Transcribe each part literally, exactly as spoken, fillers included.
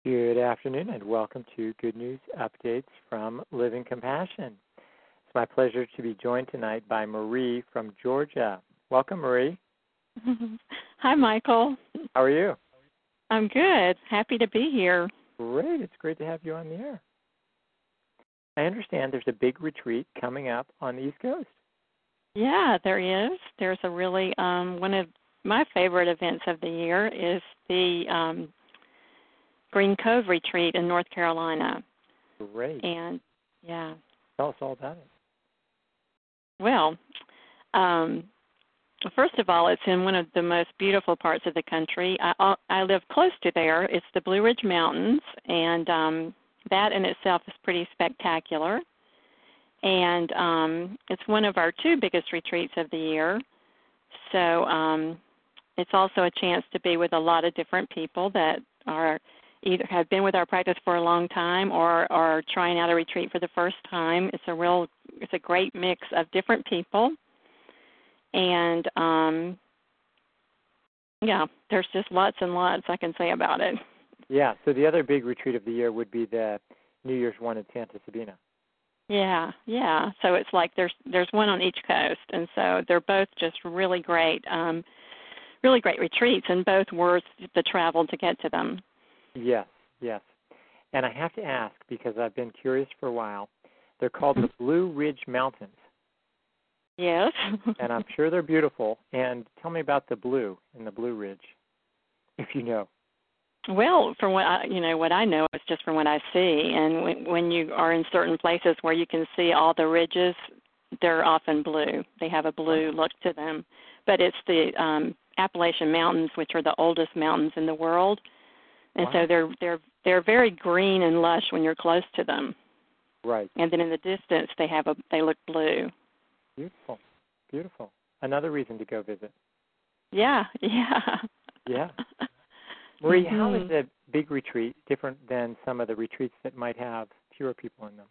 Good afternoon and welcome to Good News Updates from Living Compassion. It's my pleasure to be joined tonight by Marie from Georgia. Welcome, Marie. Hi, Michael. How are you? I'm good. Happy to be here. Great. It's great to have you on the air. I understand there's a big retreat coming up on the East Coast. Yeah, there is. There's a really, um, one of my favorite events of the year is the um, Green Cove Retreat in North Carolina. Great. And, yeah. Tell us all about it. Well, um, first of all, it's in one of the most beautiful parts of the country. I, I live close to there. It's the Blue Ridge Mountains, and um, that in itself is pretty spectacular. And um, it's one of our two biggest retreats of the year. So um, it's also a chance to be with a lot of different people that are either have been with our practice for a long time or are trying out a retreat for the first time. It's a real, it's a great mix of different people. And, um, yeah, there's just lots and lots I can say about it. Yeah, so the other big retreat of the year would be the New Year's one in Santa Sabina. Yeah, yeah. So it's like there's there's one on each coast, and so they're both just really great, um, really great retreats, and both worth the travel to get to them. Yes, yes. And I have to ask, because I've been curious for a while, they're called the Blue Ridge Mountains. Yes. And I'm sure they're beautiful. And tell me about the blue in the Blue Ridge, if you know. Well, from what I, you know, what I know is just from what I see, and when, when you are in certain places where you can see all the ridges, they're often blue. They have a blue look to them. But it's the um, Appalachian Mountains, which are the oldest mountains in the world, and Wow. so they're they're they're very green and lush when you're close to them. Right. And then in the distance, they have a they look blue. Beautiful, beautiful. Another reason to go visit. Yeah, yeah. Yeah. Marie, mm-hmm. how is a big retreat different than some of the retreats that might have fewer people in them?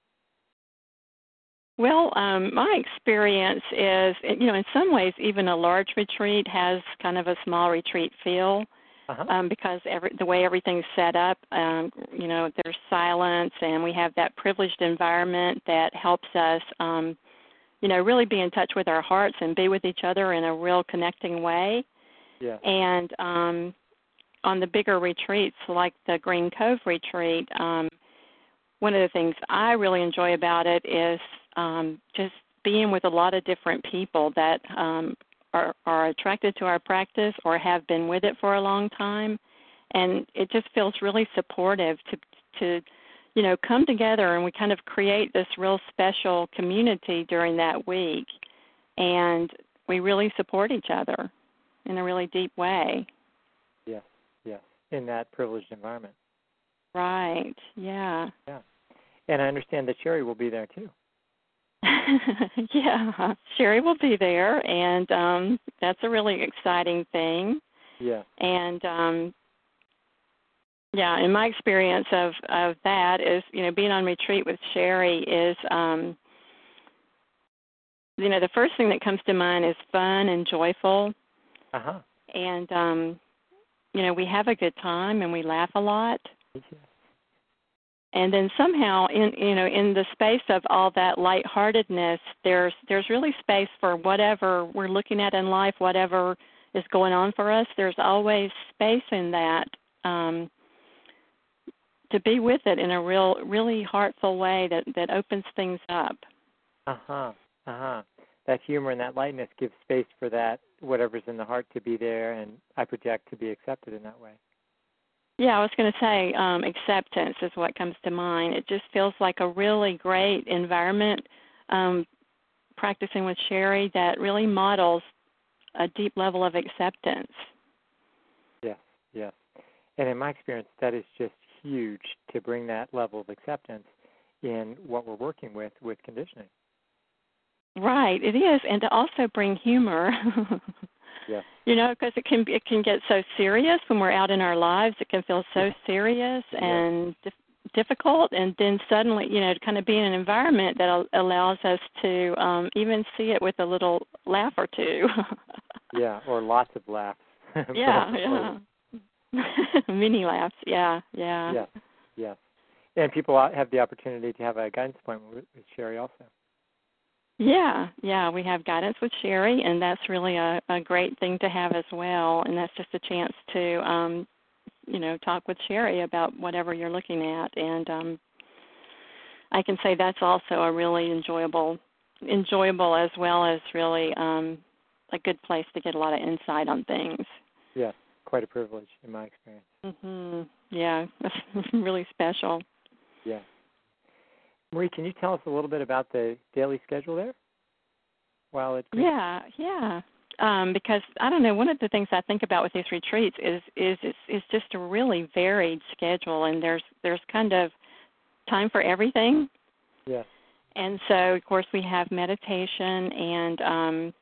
Well, um, my experience is, you know, in some ways, even a large retreat has kind of a small retreat feel. Uh-huh. Um, because every, the way everything's set up, um, you know, there's silence, and we have that privileged environment that helps us, um, you know, really be in touch with our hearts and be with each other in a real connecting way. Yeah. And um, on the bigger retreats, like the Green Cove retreat, um, one of the things I really enjoy about it is um, just being with a lot of different people that um, Are, are attracted to our practice or have been with it for a long time, and it just feels really supportive to, to, you know, come together and we kind of create this real special community during that week, and we really support each other in a really deep way. Yes, yes, in that privileged environment. Right, yeah. Yeah, and I understand that Sherry will be there too. Yeah, Sherry will be there, and um, that's a really exciting thing. Yeah. And, um, yeah, in my experience of, of that is, you know, being on retreat with Sherry is, um, you know, the first thing that comes to mind is fun and joyful. Uh-huh. And, um, you know, we have a good time and we laugh a lot. Yes. And then somehow, in you know, in the space of all that lightheartedness, there's there's really space for whatever we're looking at in life, whatever is going on for us. There's always space in that um, to be with it in a real, really heartful way that, that opens things up. Uh huh. Uh huh. That humor and that lightness gives space for that whatever's in the heart to be there, and I project to be accepted in that way. Yeah, I was going to say um, acceptance is what comes to mind. It just feels like a really great environment um, practicing with Sherry that really models a deep level of acceptance. Yes, yes. And in my experience, that is just huge to bring that level of acceptance in what we're working with with conditioning. Right, it is, and to also bring humor. Yes. You know, because it can it can get so serious when we're out in our lives. It can feel so serious and dif- difficult, and then suddenly, you know, to kind of be in an environment that al- allows us to um, even see it with a little laugh or two. Yeah, or lots of laughs. Yeah, yeah. Mini laughs, yeah, yeah. Yes, yes. And people have the opportunity to have a guidance appointment with, with Sherry also. Yeah, yeah, we have guidance with Sherry, and that's really a, a great thing to have as well. And that's just a chance to, um, you know, talk with Sherry about whatever you're looking at. And um, I can say that's also a really enjoyable, enjoyable as well as really um, a good place to get a lot of insight on things. Yes, quite a privilege in my experience. Mhm. Yeah, that's really special. Yeah. Marie, can you tell us a little bit about the daily schedule there? While it's yeah, yeah. Um, because I don't know, one of the things I think about with these retreats is is it's, it's just a really varied schedule, and there's there's kind of time for everything. Yes. And so, of course, we have meditation, and um,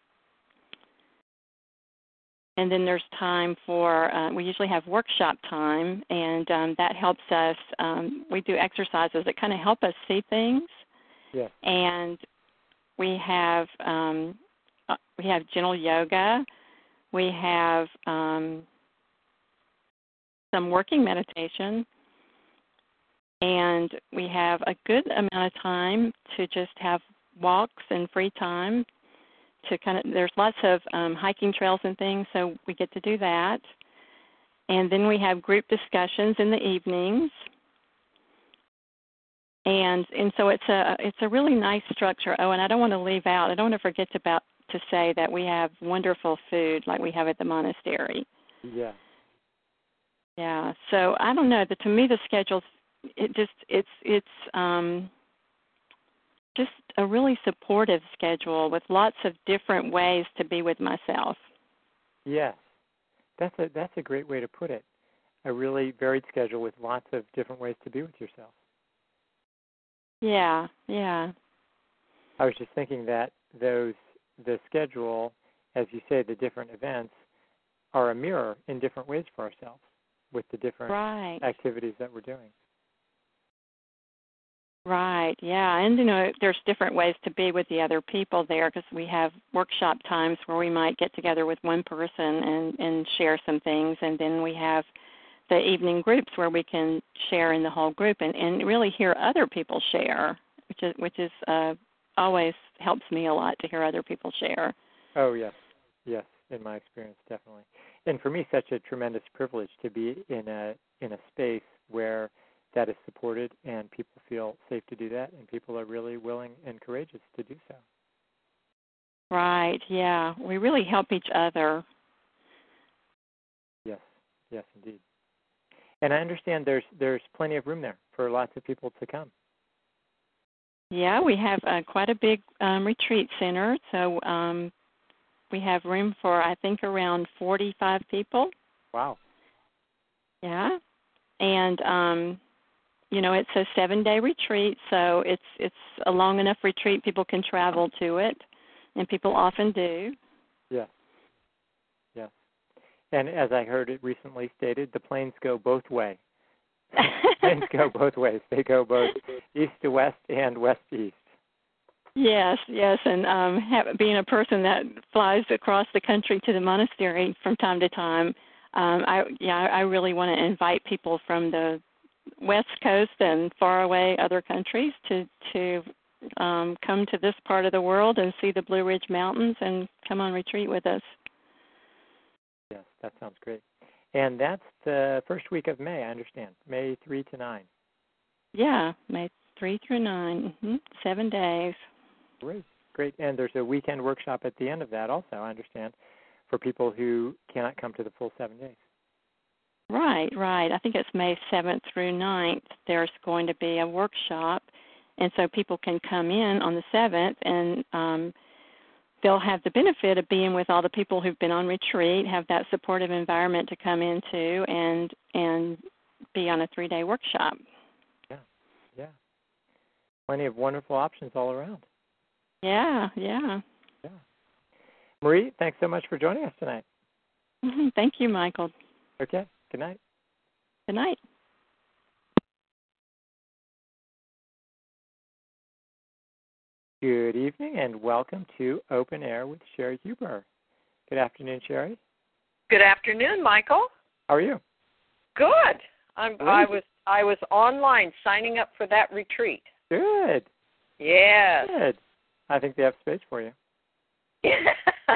and then there's time for, uh, we usually have workshop time, and um, that helps us, um, we do exercises that kind of help us see things. Yes. And we have, um, uh, we have gentle yoga. We have um, some working meditation. And we have a good amount of time to just have walks and free time to kind of, there's lots of um, hiking trails and things, so we get to do that. And then we have group discussions in the evenings. And and so it's a it's a really nice structure. Oh, and I don't want to leave out, I don't want to forget about to say that we have wonderful food like we have at the monastery. Yeah. Yeah. So I don't know, but to me the schedule's it just it's it's um just a really supportive schedule with lots of different ways to be with myself. Yes. That's a that's a great way to put it. A really varied schedule with lots of different ways to be with yourself. Yeah, yeah. I was just thinking that those the schedule, as you say, the different events are a mirror in different ways for ourselves with the different Right. activities that we're doing. Right, yeah, and you know, there's different ways to be with the other people there because we have workshop times where we might get together with one person and, and share some things, and then we have the evening groups where we can share in the whole group and, and really hear other people share, which is which is uh, always helps me a lot to hear other people share. Oh, yes, yes, in my experience, definitely. And for me, such a tremendous privilege to be in a in a space where that is supported and people feel safe to do that and people are really willing and courageous to do so. Right, yeah. We really help each other. Yes, yes, indeed. And I understand there's there's plenty of room there for lots of people to come. Yeah, we have uh, quite a big um, retreat center, so um, we have room for, I think, around forty-five people. Wow. Yeah, and um, you know, it's a seven-day retreat, so it's it's a long enough retreat people can travel to it, and people often do. Yes, yes. And as I heard it recently stated, the planes go both ways. Planes go both ways. They go both east to west and west to east. Yes, yes, and um, have, being a person that flies across the country to the monastery from time to time, um, I yeah, I really want to invite people from the West Coast and far away other countries to to um, come to this part of the world and see the Blue Ridge Mountains and come on retreat with us. Yes, that sounds great. And that's the first week of May, I understand, May third to ninth. Yeah, May third through ninth, mm-hmm. seven days. Great, great. And there's a weekend workshop at the end of that also, I understand, for people who cannot come to the full seven days. Right, right. I think it's May seventh through ninth. There's going to be a workshop, and so people can come in on the seventh, and um, they'll have the benefit of being with all the people who've been on retreat, have that supportive environment to come into, and and be on a three-day workshop. Yeah, yeah. Plenty of wonderful options all around. Yeah, yeah. Yeah. Marie, thanks so much for joining us tonight. Mm-hmm. Thank you, Michael. Okay, good night. Good night. Good evening and welcome to Open Air with Sherry Huber. Good afternoon, Sherry. Good afternoon, Michael. How are you? Good. I'm, I was I was online signing up for that retreat. Good. Yes. Good. I think they have space for you. yeah.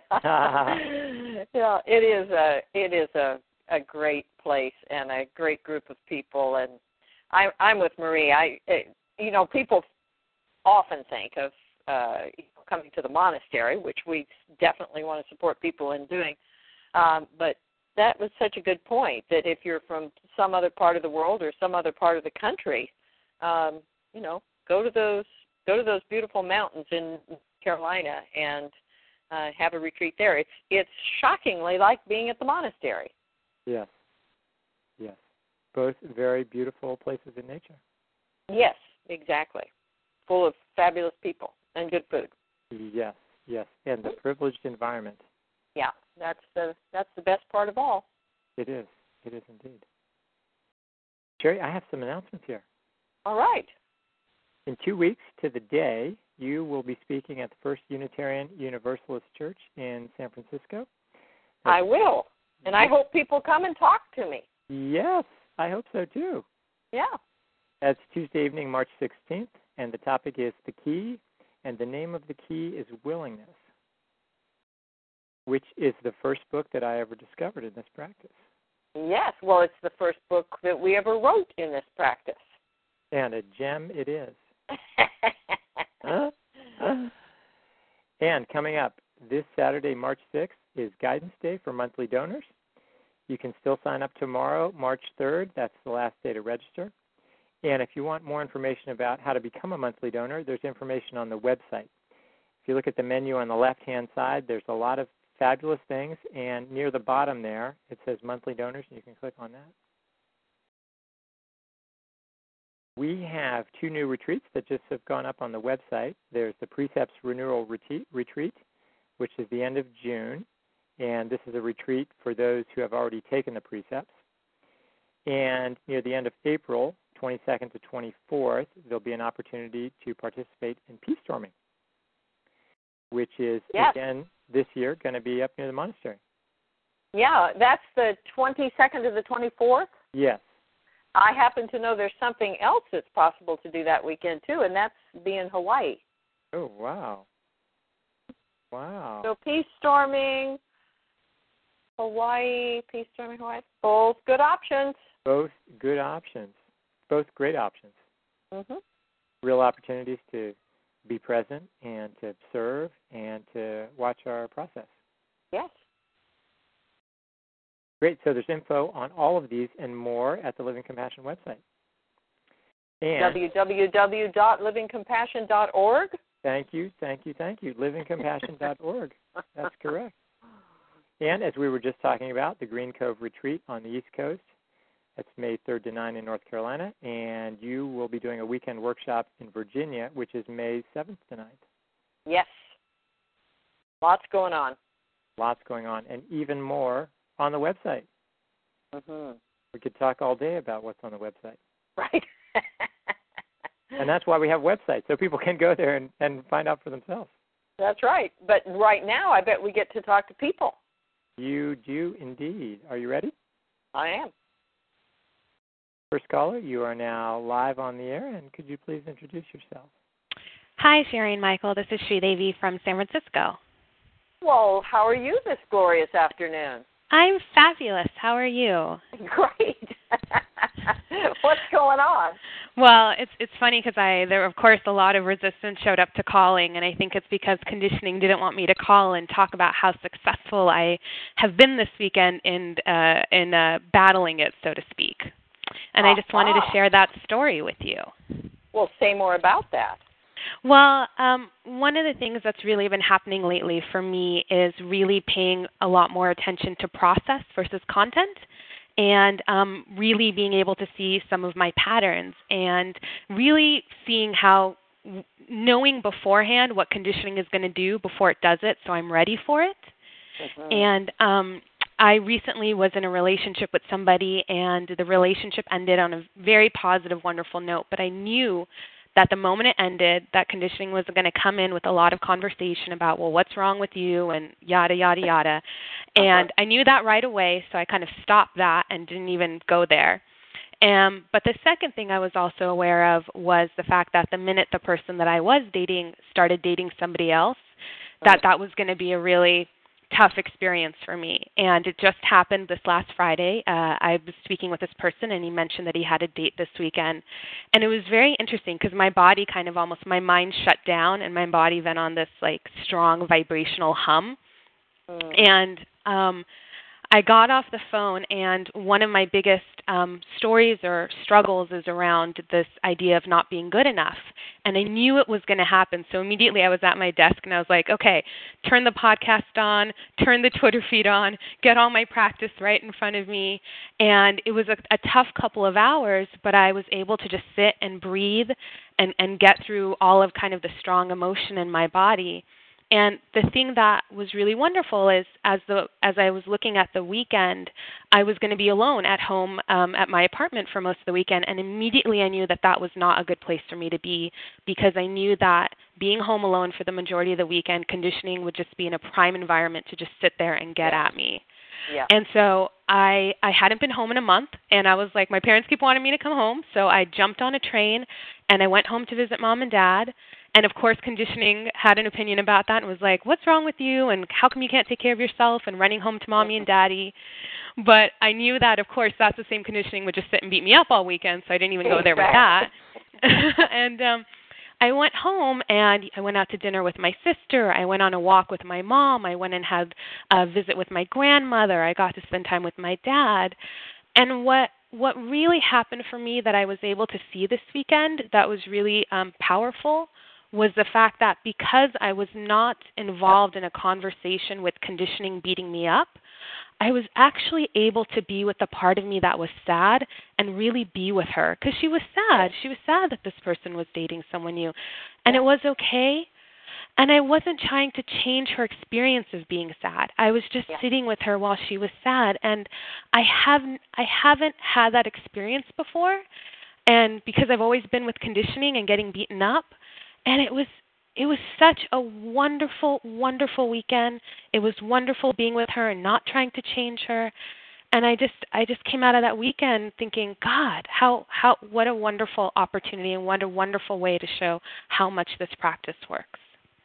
yeah. It is a it is a, a great place and a great group of people, and I, I'm with Marie. I you know people often think of uh, coming to the monastery, which we definitely want to support people in doing, um, but that was such a good point that if you're from some other part of the world or some other part of the country, um, you know, go to those go to those beautiful mountains in Carolina and uh, have a retreat there. It's it's shockingly like being at the monastery. Yes. Yes. Both very beautiful places in nature. Yes, exactly. Full of fabulous people and good food. Yes. Yes. And the privileged environment. Yeah, that's the that's the best part of all. It is. It is indeed. Sherry, I have some announcements here. All right. In two weeks to the day, you will be speaking at the First Unitarian Universalist Church in San Francisco. That's I will. And I hope people come and talk to me. Yes, I hope so too. Yeah. That's Tuesday evening, March sixteenth, and the topic is The Key, and the name of the key is Willingness, which is the first book that I ever discovered in this practice. Yes, well, it's the first book that we ever wrote in this practice. And a gem it is. huh? Huh? And coming up this Saturday, March sixth, is Guidance Day for monthly donors. You can still sign up tomorrow, March third. That's the last day to register. And if you want more information about how to become a monthly donor, there's information on the website. If you look at the menu on the left-hand side, there's a lot of fabulous things, and near the bottom there, it says monthly donors, and you can click on that. We have two new retreats that just have gone up on the website. There's the Precepts Renewal Retreat, which is the end of June, and this is a retreat for those who have already taken the precepts. And near the end of April, twenty-second to twenty-fourth, there'll be an opportunity to participate in peace storming, which is, yes. again, this year going to be up near the monastery. Yeah, that's the twenty-second to the twenty-fourth? Yes. I happen to know there's something else that's possible to do that weekend, too, and that's be in Hawaii. Oh, wow. Wow. So peace storming, Hawaii, peace storming, Hawaii, both good options. Both good options. Both great options. Mm-hmm. Real opportunities to be present and to observe and to watch our process. Yes. Great. So there's info on all of these and more at the Living Compassion website. And w w w dot living compassion dot org. Thank you, thank you, thank you. living compassion dot org. That's correct. And as we were just talking about, the Green Cove Retreat on the East Coast, that's May third to ninth in North Carolina, and you will be doing a weekend workshop in Virginia, which is May seventh to ninth. Yes. Lots going on. Lots going on, and even more on the website. Mm-hmm. We could talk all day about what's on the website. Right. And that's why we have websites, so people can go there and, and find out for themselves. That's right. But right now, I bet we get to talk to people. You do indeed. Are you ready? I am. First caller, you are now live on the air, and could you please introduce yourself? Hi, Sherry and Michael. This is Sridevi from San Francisco. Well, how are you this glorious afternoon? I'm fabulous. How are you? Great. What's going on? Well, it's it's funny because I there of course a lot of resistance showed up to calling, and I think it's because conditioning didn't want me to call and talk about how successful I have been this weekend in uh, in uh, battling it, so to speak. And uh, I just wanted uh. to share that story with you. Well, say more about that. Well, um, one of the things that's really been happening lately for me is really paying a lot more attention to process versus content, and um, really being able to see some of my patterns and really seeing how knowing beforehand what conditioning is going to do before it does it, so I'm ready for it. Mm-hmm. And um, I recently was in a relationship with somebody, and the relationship ended on a very positive, wonderful note, but I knew that the moment it ended, that conditioning was going to come in with a lot of conversation about, well, what's wrong with you, and yada, yada, yada. And I knew that right away, so I kind of stopped that and didn't even go there. Um, but the second thing I was also aware of was the fact that the minute the person that I was dating started dating somebody else, that that was going to be a really tough experience for me. And it just happened this last Friday. Uh, I was speaking with this person, and he mentioned that he had a date this weekend. And it was very interesting because my body kind of almost, my mind shut down, and my body went on this like strong vibrational hum. Mm. And um, I got off the phone, and one of my biggest um, stories or struggles is around this idea of not being good enough. And I knew it was going to happen. So immediately I was at my desk, and I was like, okay, turn the podcast on, turn the Twitter feed on, get all my practice right in front of me. And it was a, a tough couple of hours, but I was able to just sit and breathe and, and get through all of kind of the strong emotion in my body. And the thing that was really wonderful is as the as I was looking at the weekend, I was going to be alone at home um, at my apartment for most of the weekend, and immediately I knew that that was not a good place for me to be because I knew that being home alone for the majority of the weekend, conditioning would just be in a prime environment to just sit there and get yeah. at me. Yeah. And so I I hadn't been home in a month, and I was like, my parents keep wanting me to come home, so I jumped on a train, and I went home to visit mom and dad. And, of course, conditioning had an opinion about that and was like, what's wrong with you, and how come you can't take care of yourself, and running home to mommy and daddy. But I knew that, of course, that's the same conditioning would just sit and beat me up all weekend, so I didn't even go there with that. and um, I went home, and I went out to dinner with my sister. I went on a walk with my mom. I went and had a visit with my grandmother. I got to spend time with my dad. And what what really happened for me that I was able to see this weekend that was really um, powerful was the fact that because I was not involved in a conversation with conditioning beating me up, I was actually able to be with the part of me that was sad and really be with her because she was sad. She was sad that this person was dating someone new, and it was okay. And I wasn't trying to change her experience of being sad. I was just yeah. sitting with her while she was sad, and I haven't I haven't had that experience before. And because I've always been with conditioning and getting beaten up, and it was it was such a wonderful, wonderful weekend. It was wonderful being with her and not trying to change her. And I just I just came out of that weekend thinking, God, how how what a wonderful opportunity and what a wonderful way to show how much this practice works.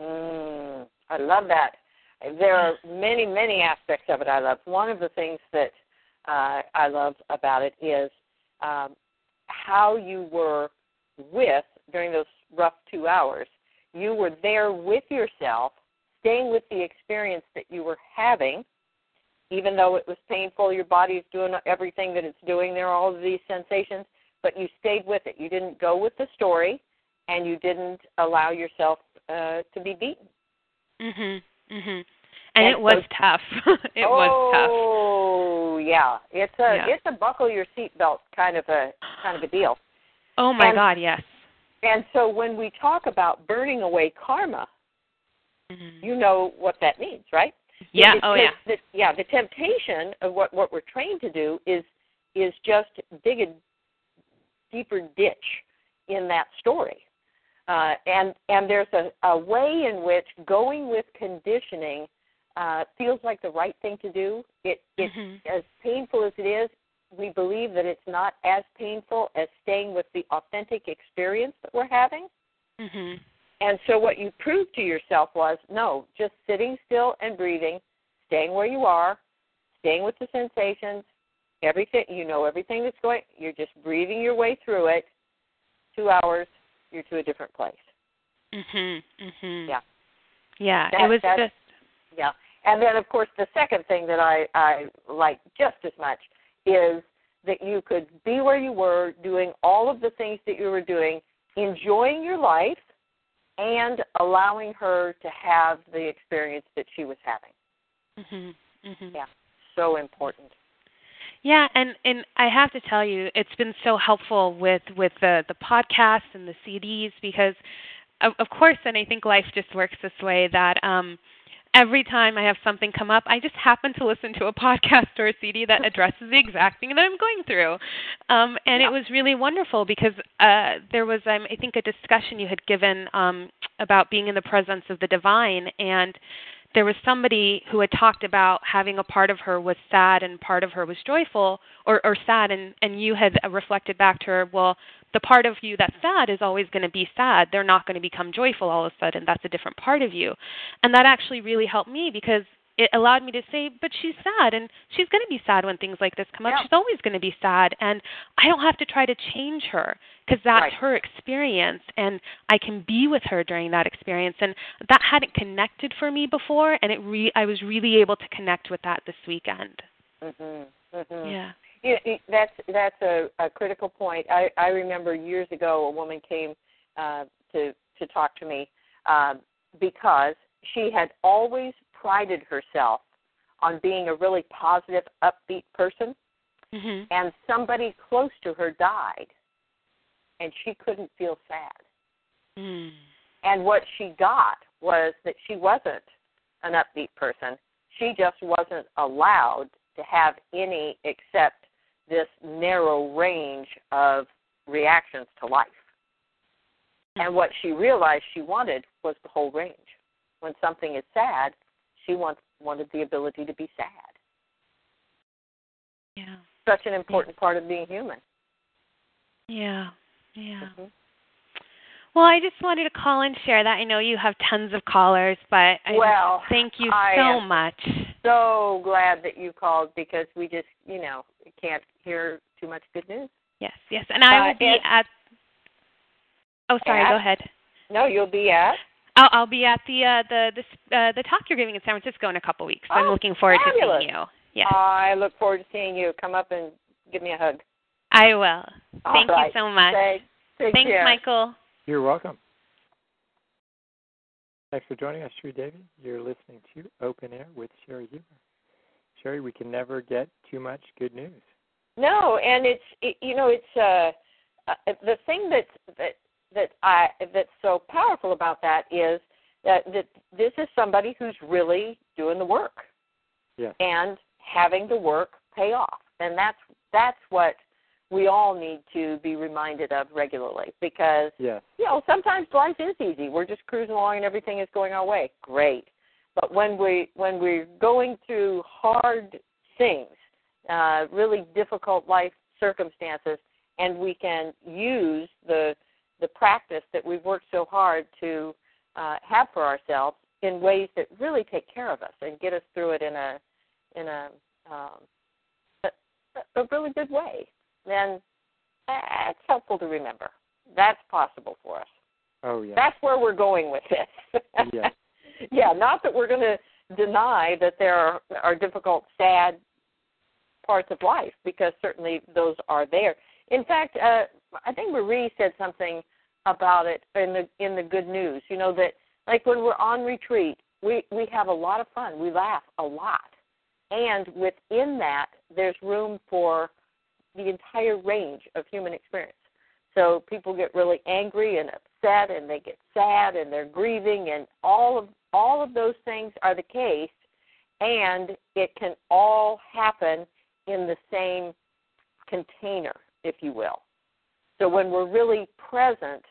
Mm, I love that. There are many, many aspects of it I love. One of the things that uh, I love about it is um, how you were with, during those rough two hours, you were there with yourself, staying with the experience that you were having, even though it was painful, your body is doing everything that it's doing, there are all of these sensations, but you stayed with it. You didn't go with the story, and you didn't allow yourself uh, to be beaten. Mhm. Mhm. And, and it was so, tough. it oh, was tough. Oh, yeah. It's a yeah. it's a buckle your seatbelt kind of a kind of a deal. Oh my and, God, yes. And so when we talk about burning away karma, mm-hmm. you know what that means, right? Yeah. The, oh the, yeah. The, yeah. The temptation of what, what we're trained to do is is just dig a deeper ditch in that story. Uh, and and there's a, a way in which going with conditioning uh, feels like the right thing to do. It, it's mm-hmm. as painful as it is, we believe that it's not as painful as staying with the authentic experience that we're having. Mm-hmm. And so what you proved to yourself was, no, just sitting still and breathing, staying where you are, staying with the sensations, everything, you know everything that's going, you're just breathing your way through it, two hours, you're to a different place. Mhm. Mhm. Yeah. Yeah. That, it was just. Yeah. And then, of course, the second thing that I, I like just as much is that you could be where you were, doing all of the things that you were doing, enjoying your life, and allowing her to have the experience that she was having. Mhm. Mhm. Yeah. So important. Yeah, and, and I have to tell you, it's been so helpful with, with the, the podcasts and the C Ds because, of, of course, and I think life just works this way, that um, every time I have something come up, I just happen to listen to a podcast or a C D that addresses the exact thing that I'm going through. Um, and yeah. it was really wonderful because uh, there was, um, I think, a discussion you had given um, about being in the presence of the divine, and there was somebody who had talked about having a part of her was sad and part of her was joyful, or, or sad, and, and you had reflected back to her, well, the part of you that's sad is always going to be sad. They're not going to become joyful all of a sudden. That's a different part of you. And that actually really helped me because it allowed me to say, but she's sad, and she's going to be sad when things like this come up. Yeah. She's always going to be sad, and I don't have to try to change her because that's Right. her experience, and I can be with her during that experience. And that hadn't connected for me before, and it re- I was really able to connect with that this weekend. Mhm. Mhm. Yeah. Yeah, it- that's that's a, a critical point. I, I remember years ago a woman came uh, to to talk to me um, because she had always prided herself on being a really positive, upbeat person, Mhm. and somebody close to her died, and she couldn't feel sad. Mm. And what she got was that she wasn't an upbeat person. She just wasn't allowed to have any except this narrow range of reactions to life. And what she realized she wanted was the whole range. When something is sad, she wants, wanted the ability to be sad. Yeah. Such an important part of being human. Yeah. Yeah. Mm-hmm. Well, I just wanted to call and share that. I know you have tons of callers, but I Well, just thank you I so am much. So glad that you called because we just, you know, can't hear too much good news. Yes, yes. And I Uh, will be and- at Oh, sorry, at- go ahead. No, you'll be at? I'll, I'll be at the uh, the the, uh, the talk you're giving in San Francisco in a couple weeks. So I'm Oh, looking forward fabulous. to seeing you. Yes. I look forward to seeing you. Come up and give me a hug. I will. All Thank right. you so much. Thanks. Take Thanks, care. Michael. You're welcome. Thanks for joining us, Sri Devi. You're listening to Open Air with Sherry Huber. Sherry, we can never get too much good news. No, and it's it, you know it's uh, uh, the thing that that that I that's so powerful about that is that that this is somebody who's really doing the work. Yes. And having the work pay off, and that's that's what we all need to be reminded of regularly because yes. you know sometimes life is easy. We're just cruising along and everything is going our way. Great. But when we when we're going through hard things, uh, really difficult life circumstances, and we can use the the practice that we've worked so hard to uh, have for ourselves in ways that really take care of us and get us through it in a in a um, a, a really good way, then it's helpful to remember. That's possible for us. Oh, yeah. That's where we're going with this. Yes. Yeah, not that we're going to deny that there are, are difficult, sad parts of life, because certainly those are there. In fact, uh, I think Marie said something about it in the in the good news. You know, that like when we're on retreat, we, we have a lot of fun. We laugh a lot. And within that, there's room for the entire range of human experience. So people get really angry and upset, and they get sad, and they're grieving, and all of all of those things are the case, and it can all happen in the same container, if you will. So when we're really present,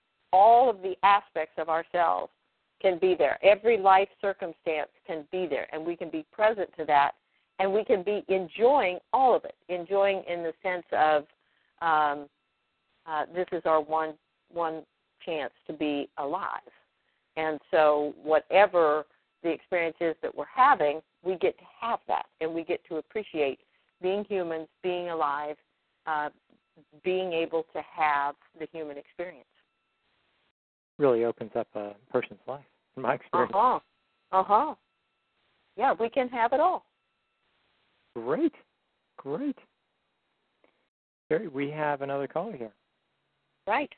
all of the aspects of ourselves can be there. Every life circumstance can be there, and we can be present to that, and we can be enjoying all of it, enjoying in the sense of um, uh, this is our one one chance to be alive. And so whatever the experience is that we're having, we get to have that, and we get to appreciate being humans, being alive, uh, being able to have the human experience. Really opens up a person's life, in my experience. Uh-huh. Uh-huh. Yeah, we can have it all. Great. Great. Sherry, we have another caller here. Right.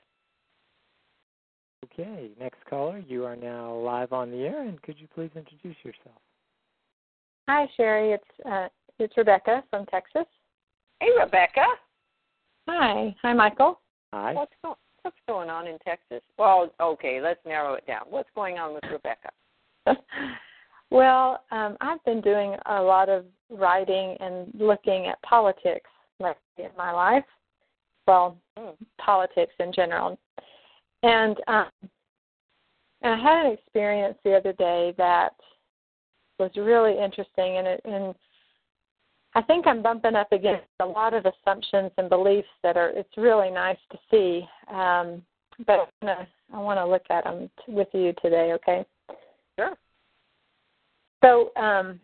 Okay, next caller, you are now live on the air, and could you please introduce yourself? Hi, Sherry. It's uh, it's Rebecca from Texas. Hey, Rebecca. Hi. Hi, Michael. Hi. What's, go- what's going on in Texas? Well, okay, let's narrow it down. What's going on with Rebecca? Well, um, I've been doing a lot of writing and looking at politics lately in my life. Well, mm. politics in general. And, um, and I had an experience the other day that was really interesting, and, it, and I think I'm bumping up against a lot of assumptions and beliefs that are, it's really nice to see, um, but I'm gonna, I want to look at them t- with you today, okay? Sure. So, um,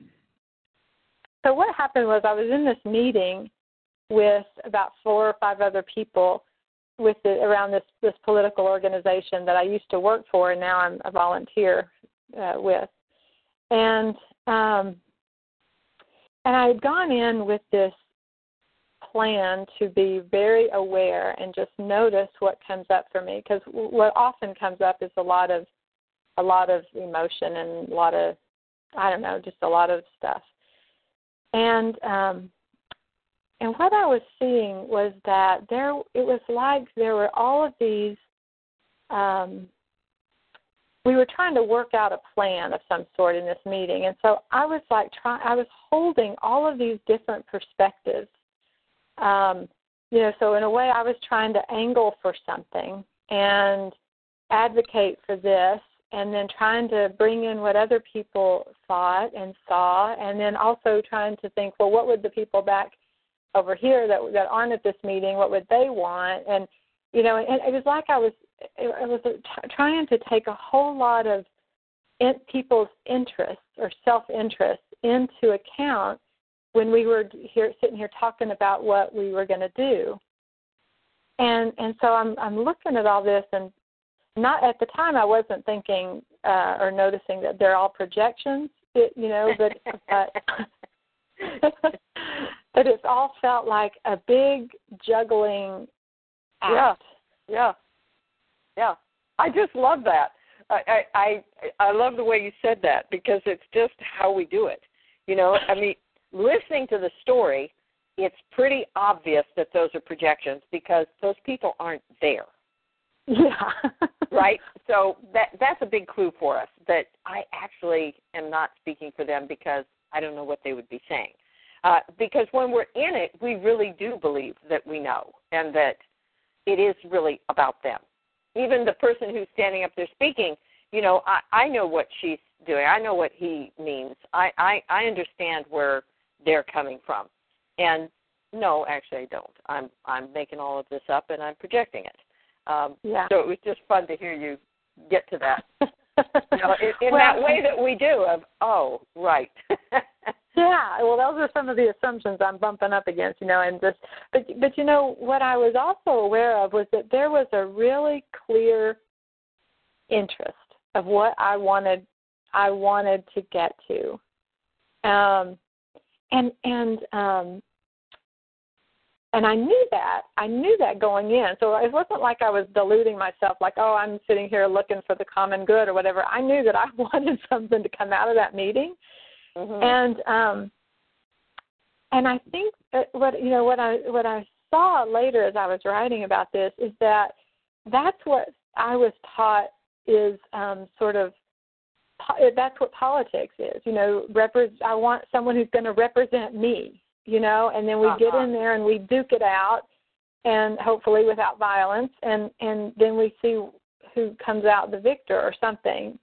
so what happened was I was in this meeting with about four or five other people with the, around this, this political organization that I used to work for, and now I'm a volunteer uh, with. And um, and I had gone in with this plan to be very aware and just notice what comes up for me, because what often comes up is a lot of a lot of emotion and a lot of, I don't know, just a lot of stuff. And um, and what I was seeing was that there, it was like there were all of these. Um, we were trying to work out a plan of some sort in this meeting, and so I was like trying. I was holding all of these different perspectives. Um, you know, so in a way, I was trying to angle for something and advocate for this, and then trying to bring in what other people thought and saw, and then also trying to think, well, what would the people back over here that that aren't at this meeting, what would they want? And you know, and it was like I was, I was t- trying to take a whole lot of in, people's interests or self-interest into account when we were here sitting here talking about what we were going to do. And and so I'm I'm looking at all this, and not at the time I wasn't thinking uh, or noticing that they're all projections, it, you know, but but, but it's all felt like a big juggling act. Yeah, yeah, yeah. I just love that. I, I I love the way you said that, because it's just how we do it. You know, I mean, listening to the story, it's pretty obvious that those are projections because those people aren't there. Yeah. Right? So that that's a big clue for us, that I actually am not speaking for them because I don't know what they would be saying. Uh, because when we're in it, we really do believe that we know and that it is really about them. Even the person who's standing up there speaking, you know, I, I know what she's doing. I know what he means. I, I, I understand where they're coming from. And no, actually I don't. I'm I'm making all of this up and I'm projecting it. Um, yeah. So it was just fun to hear you get to that. You know, in in well, that way that we do of, oh, right. Yeah, well, those are some of the assumptions I'm bumping up against, you know, and just, but, but you know, what I was also aware of was that there was a really clear interest of what I wanted, I wanted to get to. Um, and, and, um, and I knew that, I knew that going in. So it wasn't like I was deluding myself, like, oh, I'm sitting here looking for the common good or whatever. I knew that I wanted something to come out of that meeting. Mm-hmm. And um, and I think that what you know what I what I saw later as I was writing about this is that that's what I was taught is um, sort of that's what politics is. You know, repre- I want someone who's going to represent me. You know, and then we uh-huh. get in there and we duke it out, and hopefully without violence, and and then we see who comes out the victor or something.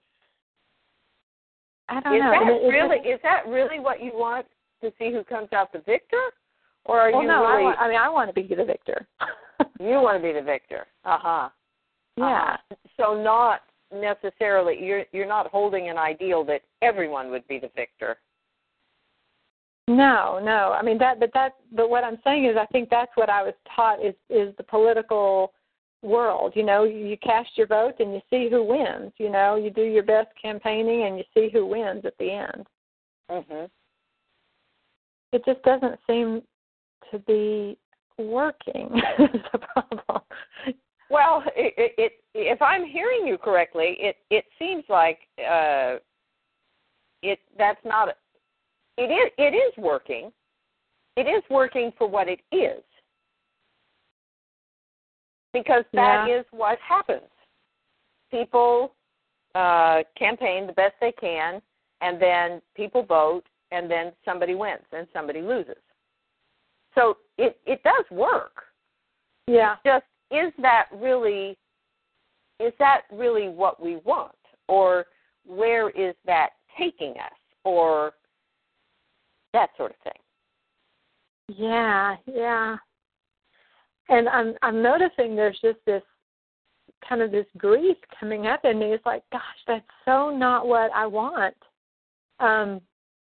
I don't is know. That it, really, just, is that really what you want, to see who comes out the victor? Or are well, you no, really... I, want, I mean, I want to be the victor. You want to be the victor. Uh-huh. Yeah. Uh-huh. So not necessarily, you're you're not holding an ideal that everyone would be the victor. No, no. I mean, that, but that, but what I'm saying is I think that's what I was taught is, is the political world. You know, you cast your vote and you see who wins. You know, you do your best campaigning and you see who wins at the end. Mm-hmm. It just doesn't seem to be working. Is the problem. Well, it, it, it, if I'm hearing you correctly, it it seems like uh, it that's not. It is it is working. It is working for what it is. Because that yeah. is what happens. People uh, campaign the best they can, and then people vote, and then somebody wins and somebody loses. So it, it does work. Yeah. It's just, is that really is that really what we want? Or where is that taking us? Or that sort of thing. Yeah, yeah. And I'm I'm noticing there's just this kind of this grief coming up in me. It's like, gosh, that's so not what I want. Um,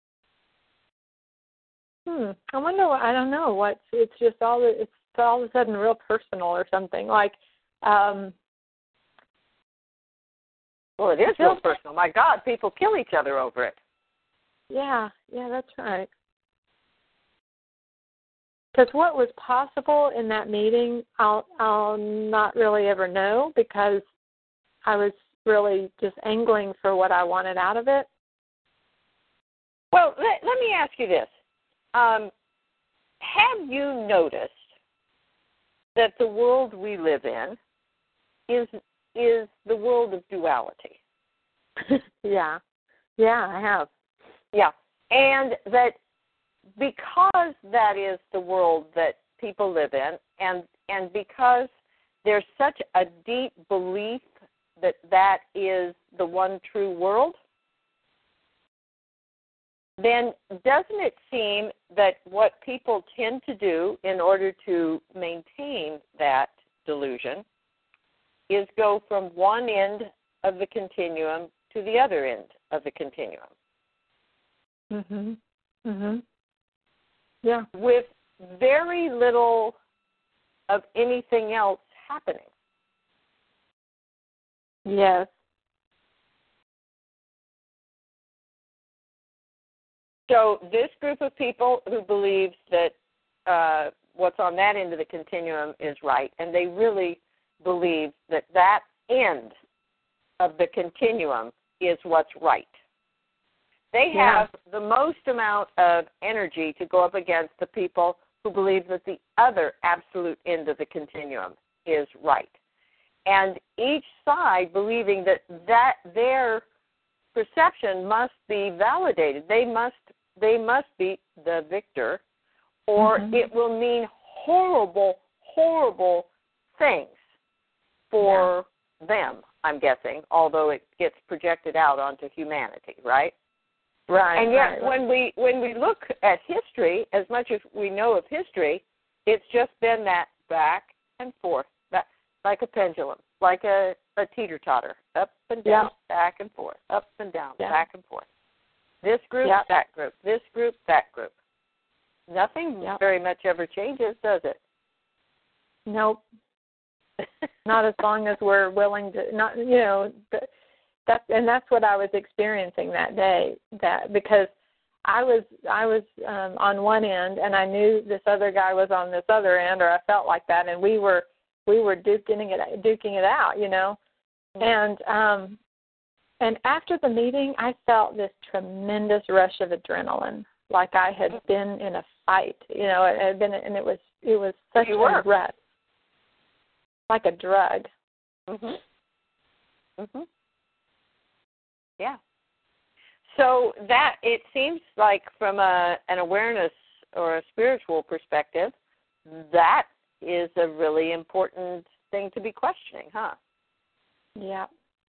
hmm. I wonder. What, I don't know. What it's just all. It's all of a sudden real personal or something. Like, um, well, it is real personal. My God, people kill each other over it. Yeah, yeah, that's right. Because what was possible in that meeting, I'll I'll not really ever know, because I was really just angling for what I wanted out of it. Well, let, let me ask you this. Um, have you noticed that the world we live in is is the world of duality? yeah. Yeah, I have. Yeah. And that because that is the world that people live in, and and because there's such a deep belief that that is the one true world, then doesn't it seem that what people tend to do in order to maintain that delusion is go from one end of the continuum to the other end of the continuum? Mhm. Mhm. Yeah. With very little of anything else happening. Yes. So this group of people who believes that uh, what's on that end of the continuum is right, and they really believe that that end of the continuum is what's right. They have yeah. the most amount of energy to go up against the people who believe that the other absolute end of the continuum is right. And each side believing that, that their perception must be validated. They must they must be the victor, or mm-hmm. it will mean horrible, horrible things for yeah. them, I'm guessing, although it gets projected out onto humanity, right? Right. And yet right, right. when we when we look at history, as much as we know of history, it's just been that back and forth, that, like a pendulum, like a, a teeter-totter, up and down, yeah. back and forth, up and down, yeah. back and forth. This group, yeah. that group, this group, that group. Nothing yeah. very much ever changes, does it? Nope. Not as long as we're willing to, not, you know, that's, and that's what I was experiencing that day, that because I was I was um, on one end, and I knew this other guy was on this other end, or I felt like that, and we were we were duking it duking it out, you know. Mm-hmm. And um, and after the meeting, I felt this tremendous rush of adrenaline, like I had been in a fight, you know. It had been, and it was it was such you a were. rush, like a drug. Mhm. Mhm. Yeah. So that, it seems like from a, an awareness or a spiritual perspective, that is a really important thing to be questioning, huh? Yeah.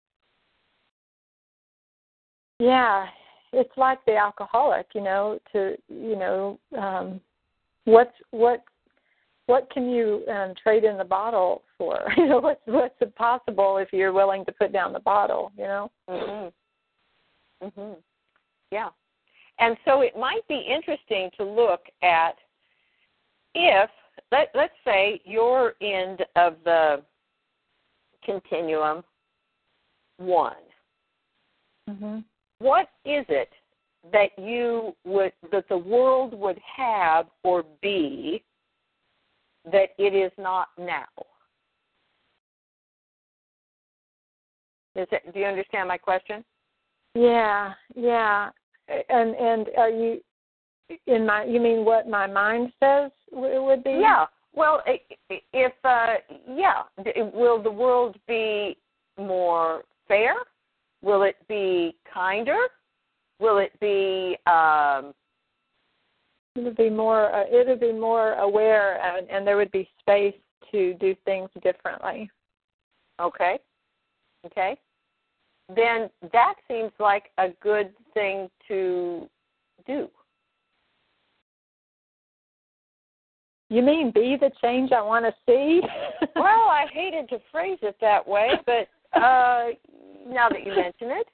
Yeah. It's like the alcoholic, you know, to, you know, um, what's, what, what can you um, trade in the bottle for? You know, what's, what's possible if you're willing to put down the bottle, you know? Mm-hmm. Mm-hmm. Yeah. And so it might be interesting to look at if, let, let's say, your end of the continuum one. Mm-hmm. What is it that you would, that the world would have or be that it is not now? Is it, do you understand my question? Yeah, yeah. And and are you in my? You mean what my mind says it would be? Yeah. Well, if uh, yeah, will the world be more fair? Will it be kinder? will it be? Um, it'll be more. Uh, it'll be more aware, and, and there would be space to do things differently. Okay. Okay. Then that seems like a good thing to do. You mean be the change I want to see? Well, I hated to phrase it that way, but uh, now that you mention it.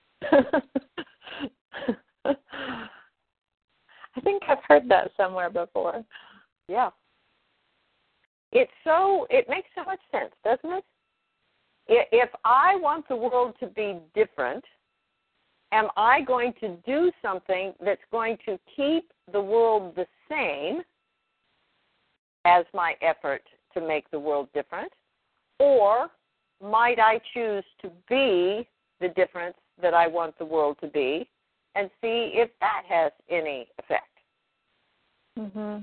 I think I've heard that somewhere before. Yeah. It's so, it makes so much sense, doesn't it? If I want the world to be different, am I going to do something that's going to keep the world the same as my effort to make the world different? Or might I choose to be the difference that I want the world to be and see if that has any effect? Mhm.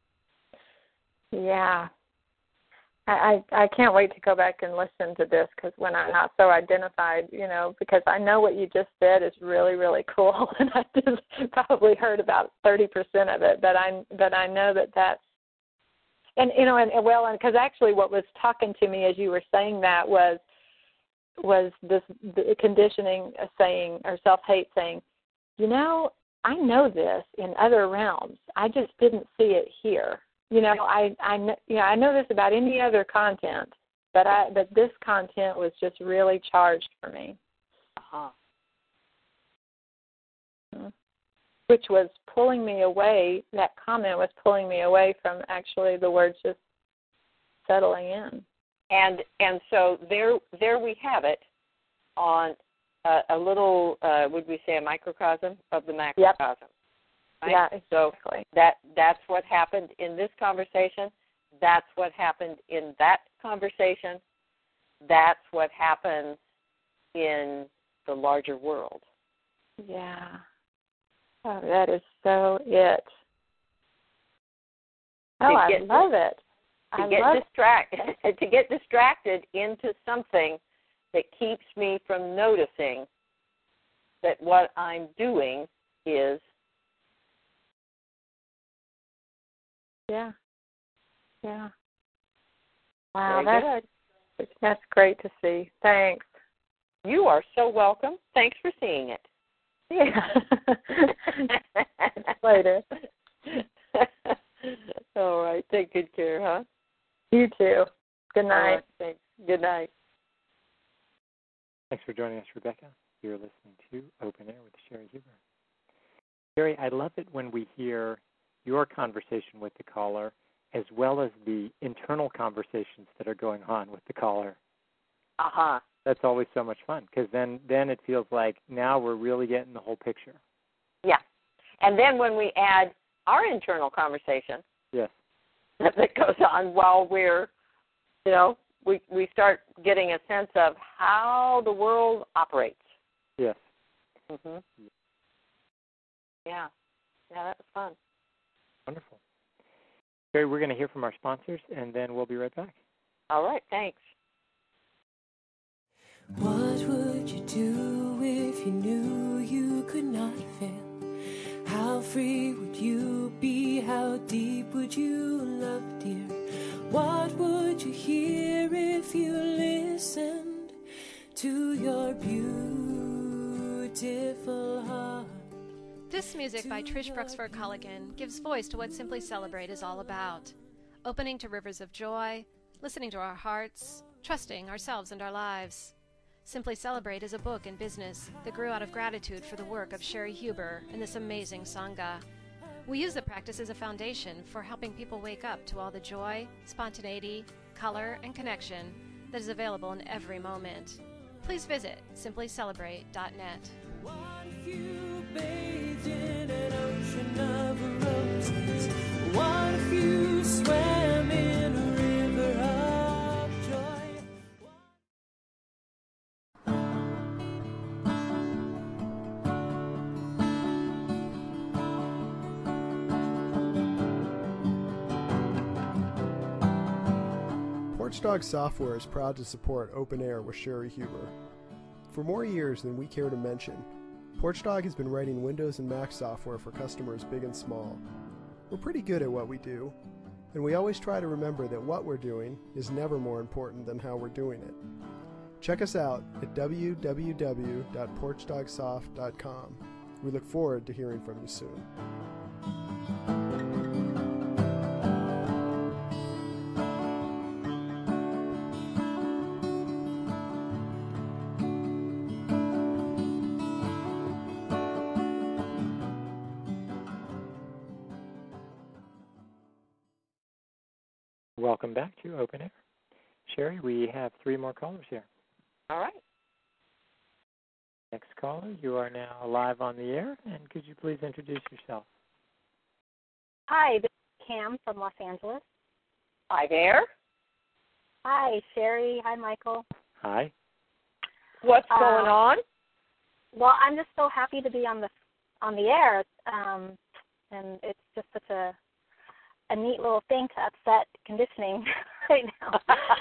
Yeah. I, I I can't wait to go back and listen to this because when I'm not so identified, you know, because I know what you just said is really, really cool, and I just probably heard about thirty percent of it, but I but I know that that's, and you know, and, and well, and because actually what was talking to me as you were saying that was was this the conditioning saying or self-hate saying, you know, I know this in other realms, I just didn't see it here. You know, I I know, you know, I know this about any other content, but I but this content was just really charged for me. Uh-huh. Which was pulling me away. That comment was pulling me away from actually the words just settling in. And and so there there we have it on a, a little uh, would we say a microcosm of the macrocosm. Yep. Right? Yeah, exactly. So that that's what happened in this conversation. That's what happened in that conversation. That's what happens in the larger world. Yeah. Oh, that is so it. Oh, I get, love it. To I get love distracted, to get distracted into something that keeps me from noticing that what I'm doing is. Yeah. Yeah. Wow, Very that's good. that's great to see. Thanks. You are so welcome. Thanks for seeing it. Yeah. Later. All right. Take good care, huh? You too. Good night. Right, thanks. Good night. Thanks for joining us, Rebecca. You're listening to Open Air with Cheri Huber. Cheri, I love it when we hear your conversation with the caller as well as the internal conversations that are going on with the caller. Uh-huh. That's always so much fun because then, then it feels like now we're really getting the whole picture. Yeah. And then when we add our internal conversation yes. that goes on while we're, you know, we, we start getting a sense of how the world operates. Yes. Mm-hmm. Yeah. Yeah, that was fun. Wonderful. Cheri, we're going to hear from our sponsors, and then we'll be right back. All right, thanks. What would you do if you knew you could not fail? How free would you be? How deep would you love, dear? What would you hear if you listened to your beautiful heart? This music by Trish Bruxford Culligan gives voice to what Simply Celebrate is all about. Opening to rivers of joy, listening to our hearts, trusting ourselves and our lives. Simply Celebrate is a book and business that grew out of gratitude for the work of Cheri Huber and this amazing Sangha. We use the practice as a foundation for helping people wake up to all the joy, spontaneity, color, and connection that is available in every moment. Please visit simply celebrate dot net. What if you bathed in an ocean of roses? What if you swam in a river of joy? Porchdog Software is proud to support Open Air with Cheri Huber. For more years than we care to mention, Porchdog has been writing Windows and Mac software for customers big and small. We're pretty good at what we do, and we always try to remember that what we're doing is never more important than how we're doing it. Check us out at w w w dot porchdog soft dot com. We look forward to hearing from you soon. Welcome back to Open Air. Sherry, we have three more callers here. All right. Next caller, you are now live on the air, and could you please introduce yourself? Hi, this is Cam from Los Angeles. Hi there. Hi, Sherry. Hi, Michael. Hi. What's uh, going on? Well, I'm just so happy to be on the on the air, um, and it's just such a a neat little thing to upset conditioning right now.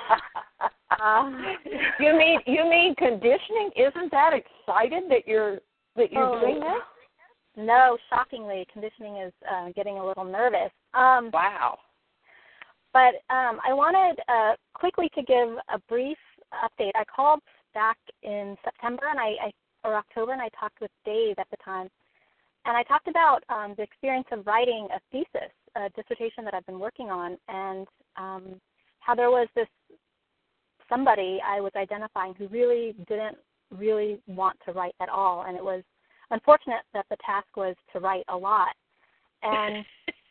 um, you mean you mean conditioning? Isn't that excited that you're that you're oh, doing this? No, shockingly, conditioning is uh, getting a little nervous. Um, wow. But um, I wanted uh, quickly to give a brief update. I called back in September and I, I or October, and I talked with Dave at the time, and I talked about um, the experience of writing a thesis, a dissertation that I've been working on, and um, how there was this somebody I was identifying who really didn't really want to write at all, and it was unfortunate that the task was to write a lot. And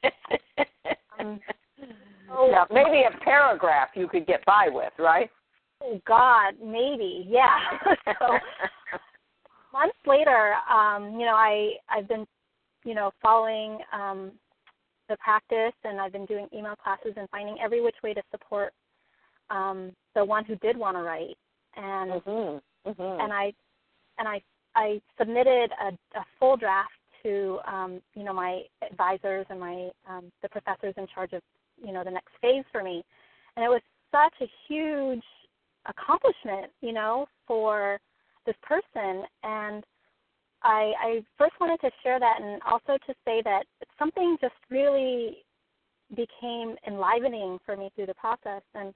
um, oh, yeah, maybe a paragraph you could get by with, right? Oh God, maybe, yeah. So months later, um, you know, I I've been, you know, following um, the practice, and I've been doing email classes and finding every which way to support um, the one who did want to write, and mm-hmm. Mm-hmm. and I and I I submitted a, a full draft to um, you know, my advisors and my um, the professors in charge of, you know, the next phase for me, and it was such a huge accomplishment, you know, for this person. And I, I first wanted to share that, and also to say that something just really became enlivening for me through the process. And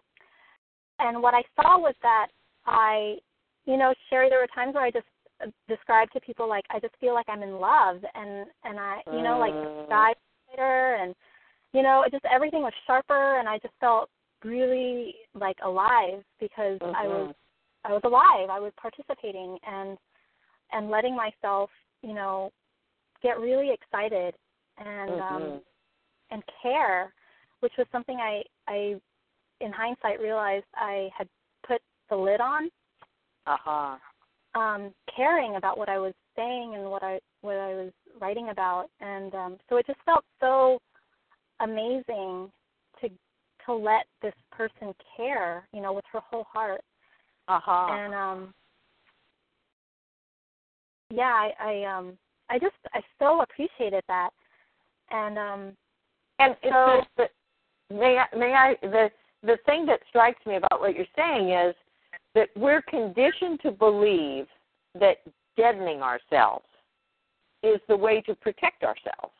and what I saw was that I, you know, Sherry, there were times where I just described to people like, I just feel like I'm in love, and, and I, you know, like the sky brighter, and, you know, it just everything was sharper, and I just felt really like alive because mm-hmm. I was I was alive. I was participating and and letting myself, you know, get really excited and mm-hmm. um, and care, which was something I I in hindsight realized I had put the lid on. Uh-huh. Um, caring about what I was saying and what I what I was writing about, and um, so it just felt so amazing to to let this person care, you know, with her whole heart. Uh-huh. And um, yeah, I, I um I just I so appreciated that, and um and so the, the, may I, may I the the thing that strikes me about what you're saying is that we're conditioned to believe that deadening ourselves is the way to protect ourselves.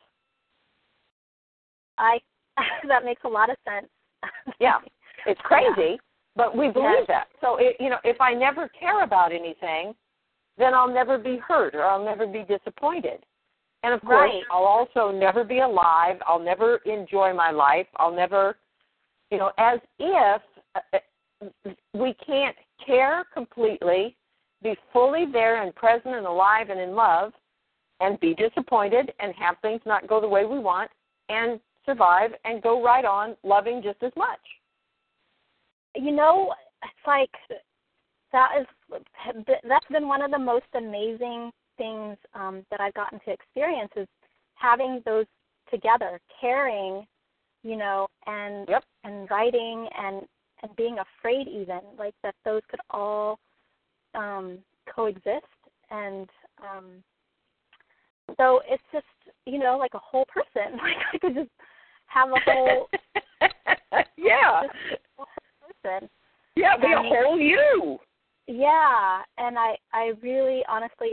I that makes a lot of sense. Yeah, it's crazy, yeah. But we believe yeah. that. So, it, you know, if I never care about anything, then I'll never be hurt or I'll never be disappointed. And, of course, right. I'll also never be alive. I'll never enjoy my life. I'll never, you know, as if we can't care completely, be fully there and present and alive and in love, and be disappointed and have things not go the way we want, and survive and go right on loving just as much. You know, it's like that is that's been one of the most amazing things um, that I've gotten to experience is having those together, caring, you know, and yep. and writing and, and being afraid even, like that those could all um, coexist. And um, so it's just, you know, like a whole person. Like I could just have a whole yeah. whole person. Yeah, be and, a whole you. Yeah, and I, I really honestly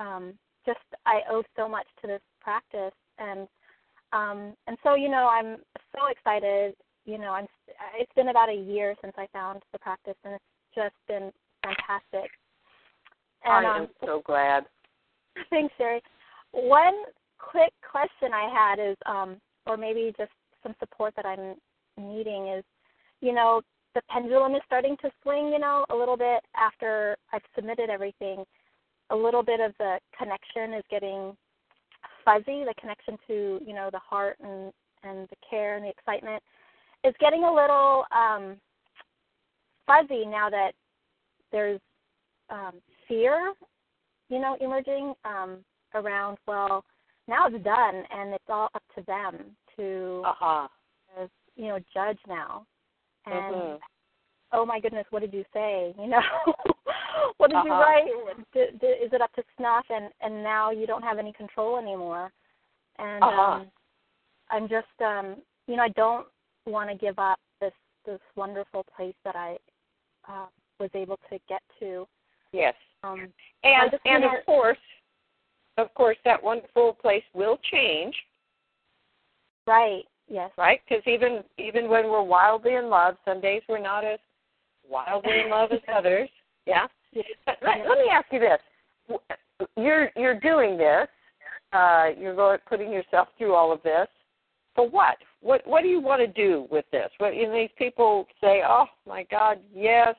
um, just I owe so much to this practice, and um, and so you know I'm so excited. You know, I'm. It's been about a year since I found the practice, and it's just been fantastic. And, I am um, so glad. Thanks, Sherry. One quick question I had is, um, or maybe just some support that I'm needing is, you know, the pendulum is starting to swing, you know, a little bit after I've submitted everything. A little bit of the connection is getting fuzzy, the connection to, you know, the heart and, and the care and the excitement is getting a little um, fuzzy now that there's um, fear, you know, emerging um, around, well, now it's done and it's all up to them to, uh-huh. uh, you know, judge now. And, mm-hmm. oh, my goodness, what did you say? You know, what did uh-huh. you write? Did, did, is it up to snuff? And, and now you don't have any control anymore. And uh-huh. um, I'm just, um, you know, I don't want to give up this, this wonderful place that I uh, was able to get to. Yes. Um, and just, and you know, of course, of course, that wonderful place will change. Right. Yes. Right? Because even even when we're wildly in love, some days we're not as wildly in love as others. Yeah. But let, let me ask you this: you're you're doing this. Uh, you're going, putting yourself through all of this. For what? What What do you want to do with this? What, and these people say, "Oh my God, yes."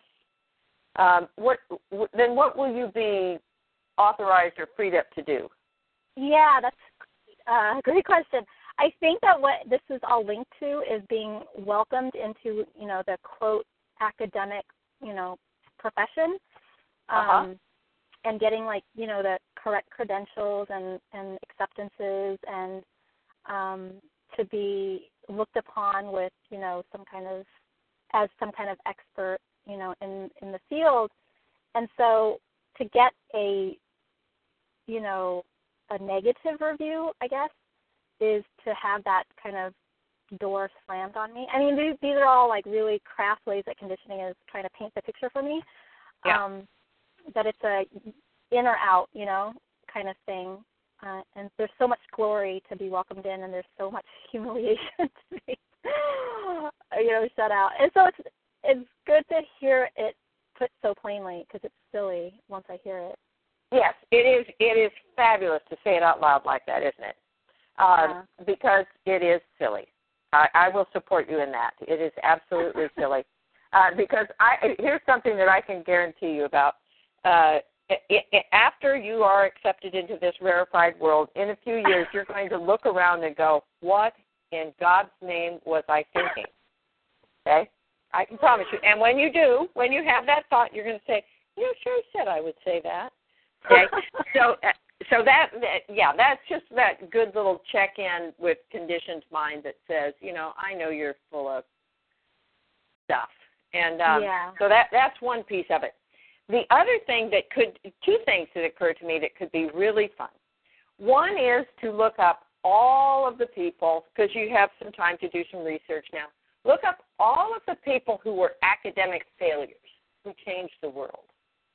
Um, what then? What will you be authorized or freed up to do? Yeah, that's uh, a great question. I think that what this is all linked to is being welcomed into, you know, the quote academic, you know, profession, um, uh-huh. and getting like, you know, the correct credentials and, and acceptances, and um, to be looked upon with, you know, some kind of as some kind of expert, you know, in, in the field. And so to get a, you know, a negative review, I guess, is to have that kind of door slammed on me. I mean, these, these are all like really crass ways that conditioning is trying to paint the picture for me. Yeah. Um, that it's a in or out, you know, kind of thing. Uh, and there's so much glory to be welcomed in, and there's so much humiliation to be, you know, shut out. And so it's it's good to hear it put so plainly, because it's silly once I hear it. Yes, it is. It is fabulous to say it out loud like that, isn't it? Um, Yeah. Because it is silly. I, I will support you in that. It is absolutely silly. Uh, because I here's something that I can guarantee you about. Uh, it, it, after you are accepted into this rarefied world, in a few years you're going to look around and go, "What in God's name was I thinking?" Okay? I can promise you. And when you do, when you have that thought, you're going to say, "You know, sure said I would say that." Okay? so, uh, so that, that, yeah, that's just that good little check-in with conditioned mind that says, you know, I know you're full of stuff. And um, yeah. so that that's one piece of it. The other thing that could, two things that occur to me that could be really fun. One is to look up all of the people, because you have some time to do some research now. Look up all of the people who were academic failures who changed the world.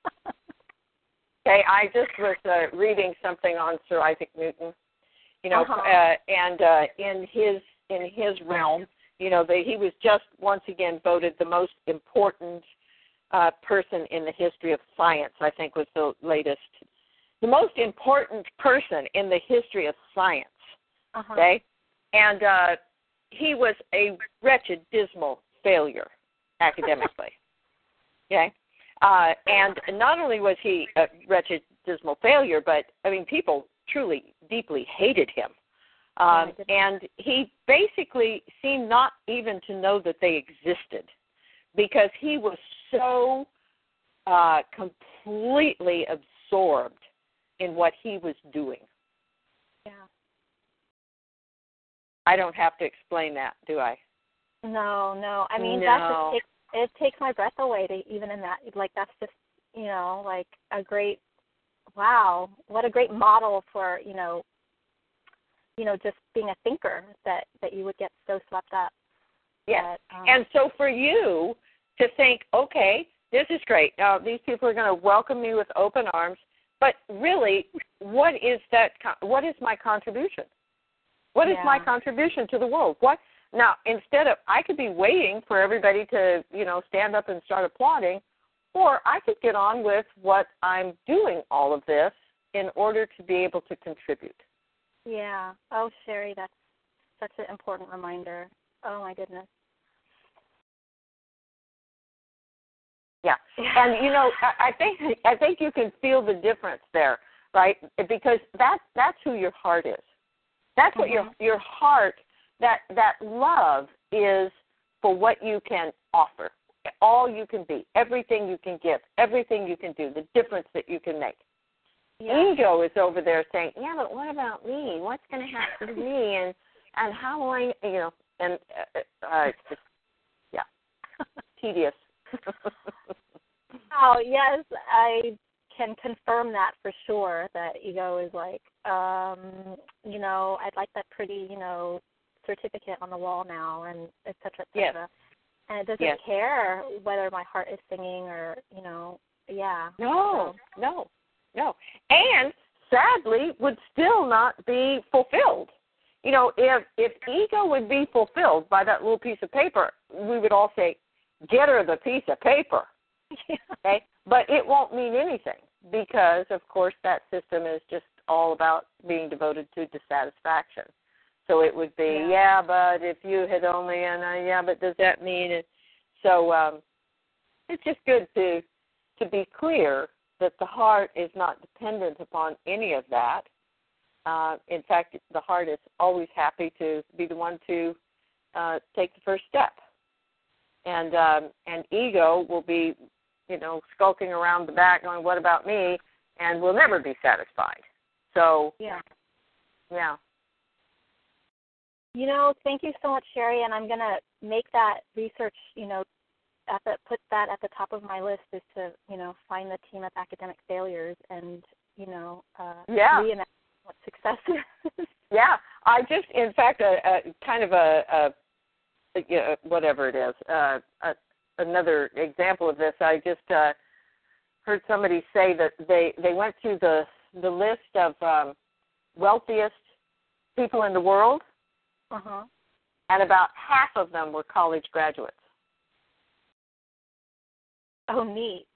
Okay, I just was uh, reading something on Sir Isaac Newton, you know, uh-huh. uh, and uh, in his in his realm, you know, the, he was just once again voted the most important uh, person in the history of science. I think was the latest, the most important person in the history of science. Uh-huh. Okay, and uh, he was a wretched, dismal failure academically. Okay. Uh, and not only was he a wretched, dismal failure, but, I mean, people truly, deeply hated him. Um, oh, and he basically seemed not even to know that they existed, because he was so uh, completely absorbed in what he was doing. Yeah. I don't have to explain that, do I? No, no. I mean, no. that's just takes, it takes my breath away to even in that. Like, that's just, you know, like a great, wow, what a great model for, you know, you know, just being a thinker, that, that you would get so swept up. Yes. That, um, and so for you to think, okay, this is great. Now, these people are going to welcome me with open arms. but really, what is that? What is my contribution? What is Yeah. my contribution to the world? What now? Instead of, I could be waiting for everybody to, you know, stand up and start applauding, or I could get on with what I'm doing all of this in order to be able to contribute. Yeah. Oh, Sherry, that's such an important reminder. Oh, my goodness. Yeah, and you know, I, I think I think you can feel the difference there, right? Because that that's who your heart is. That's what Mm-hmm. your your heart, that that love is for what you can offer, all you can be, everything you can give, everything you can do, the difference that you can make. Yeah. Ego is over there saying, yeah, but what about me? What's going to happen to me? And and how will I, you know, and uh, uh, it's just, yeah, tedious. Oh, yes, I can confirm that for sure, that ego is like, um, you know, I'd like that pretty, you know, certificate on the wall now, and et cetera, et cetera. Yes. And it doesn't Yes. care whether my heart is singing or, you know, yeah. No, So. no, no. And sadly, would still not be fulfilled. You know, if if ego would be fulfilled by that little piece of paper, we would all say, get her the piece of paper. Yeah. Okay? But it won't mean anything because, of course, that system is just all about being devoted to dissatisfaction. So it would be, yeah, Yeah. but if you had only, and uh, yeah, but does that mean it? So um, it's just good to to be clear that the heart is not dependent upon any of that. Uh, in fact, the heart is always happy to be the one to uh, take the first step. And um, and ego will be, you know, skulking around the back going, what about me? And will never be satisfied. So, Yeah. yeah. You know, thank you so much, Sherry, and I'm going to make that research, you know, at the, put that at the top of my list is to, you know, find the team of academic failures and, you know, uh, Yeah. reenact what success is. Yeah. I just, in fact, a, a kind of a, a you know, whatever it is, uh, a, another example of this, I just uh, heard somebody say that they, they went through the, the list of um, wealthiest people in the world, Uh-huh. and about half of them were college graduates. Oh, neat.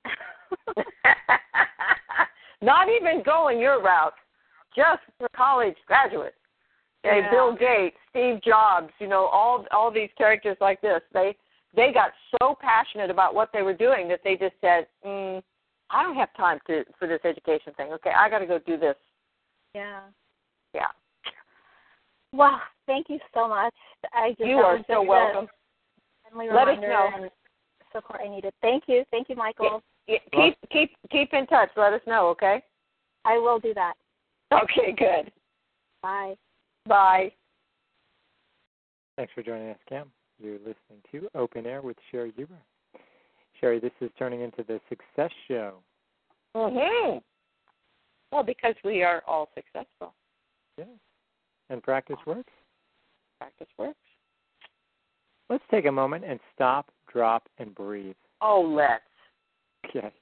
Not even going your route, just for college graduates. Okay, Yeah. Bill Gates, Steve Jobs, you know, all all these characters like this, they they got so passionate about what they were doing that they just said, mm, I don't have time to for this education thing. Okay, I got to go do this. Yeah. Yeah. Well, thank you so much. I just You that are was so just a welcome. friendly Let us reminder know. and support I needed. Thank you. Thank you, Michael. Yeah, keep keep keep in touch. Let us know, okay? I will do that. Okay, good. Bye. Bye. Thanks for joining us, Cam. You're listening to Open Air with Sherry Huber. Sherry, this is turning into the Success Show. Mm-hmm. Well, because we are all successful. Yeah. And practice works. Practice works. Let's take a moment and stop, drop, and breathe. Oh, let's. Okay.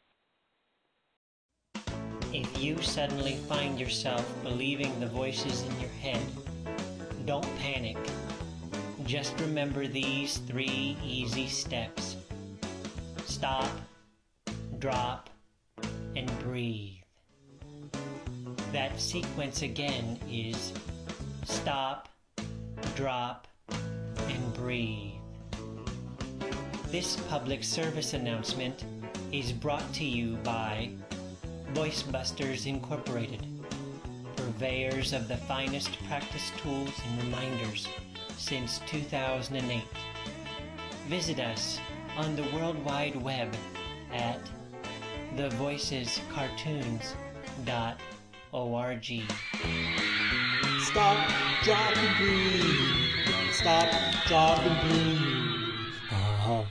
If you suddenly find yourself believing the voices in your head, don't panic. Just remember these three easy steps. Stop, drop, and breathe. That sequence again is stop, drop, and breathe. This public service announcement is brought to you by VoiceBusters Incorporated, purveyors of the finest practice tools and reminders since two thousand eight. Visit us on the World Wide Web at the voices cartoons dot org. Stop, drop, and breathe. Stop, drop, and breathe. Uh-huh.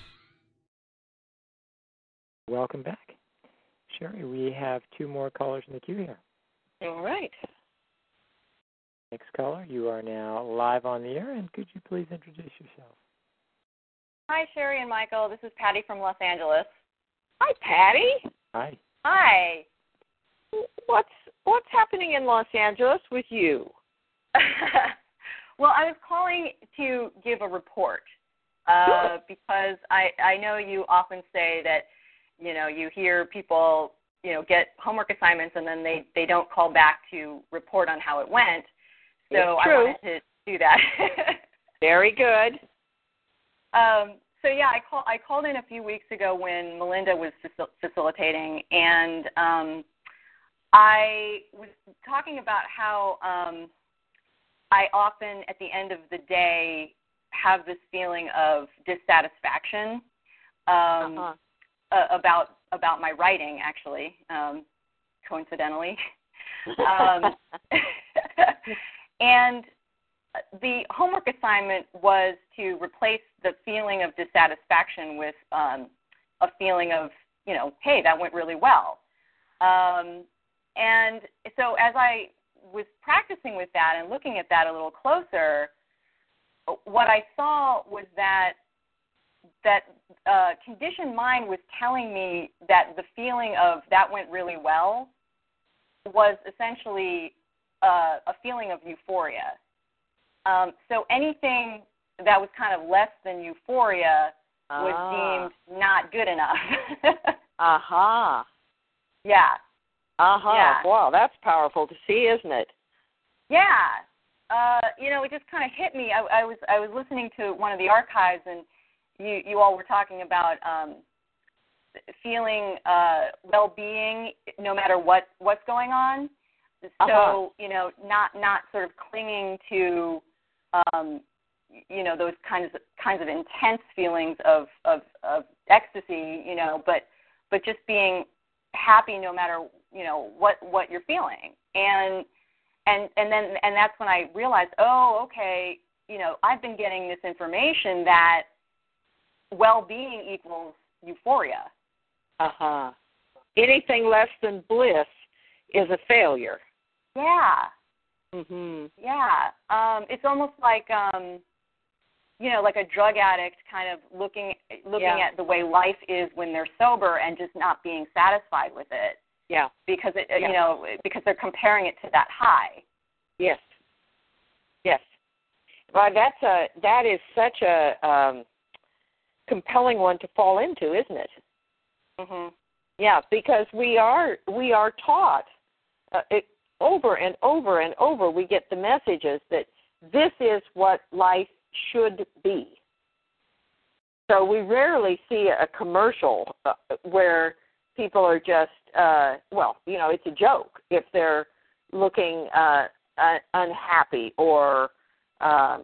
Welcome back. Sherry, we have two more callers in the queue here. All right. Next caller, you are now live on the air, and could you please introduce yourself? Hi, Sherry and Michael. This is Patty from Los Angeles. Hi, Patty. Hi. Hi. what's what's happening in Los Angeles with you? Well, I was calling to give a report uh, because I, I know you often say that, you know, you hear people, you know, get homework assignments and then they, they don't call back to report on how it went. So I wanted to do that. Very good. Um, so, yeah, I, call, I called in a few weeks ago when Melinda was facil- facilitating, and um, I was talking about how um, I often, at the end of the day, have this feeling of dissatisfaction um, uh-huh. uh, about about my writing, actually, um, coincidentally. um, and the homework assignment was to replace the feeling of dissatisfaction with um, a feeling of, you know, hey, that went really well. Um, and so as I was practicing with that and looking at that a little closer, what I saw was that that uh, conditioned mind was telling me that the feeling of that went really well was essentially uh, a feeling of euphoria. Um, so anything that was kind of less than euphoria ah. was deemed not good enough. Aha. uh-huh. Yeah. Uh-huh. Yeah. Wow, that's powerful to see, isn't it? Yeah. Uh, you know, it just kind of hit me. I, I was I was listening to one of the archives, and you, you all were talking about um, feeling uh, well-being no matter what, what's going on. So, uh-huh. you know, not not sort of clinging to, um, you know, those kinds of, kinds of intense feelings of, of, of ecstasy, you know, but but just being happy no matter, you know, what, what you're feeling. And and and then and that's when I realized, oh, okay, you know, I've been getting this information that well-being equals euphoria. Uh-huh. Anything less than bliss is a failure. Yeah. Mhm. Yeah. Um, it's almost like, um, you know, like a drug addict kind of looking looking yeah. at the way life is when they're sober and just not being satisfied with it. Yeah. Because it, yeah. you know, because they're comparing it to that high. Yes. Yes. Well, that's a that is such a um, compelling one to fall into, isn't it? Mhm. Yeah, because we are we are taught uh, it, over and over and over. We get the messages that this is what life should be. So we rarely see a commercial uh, where people are just uh, well, you know, it's a joke if they're looking uh, uh, unhappy or um,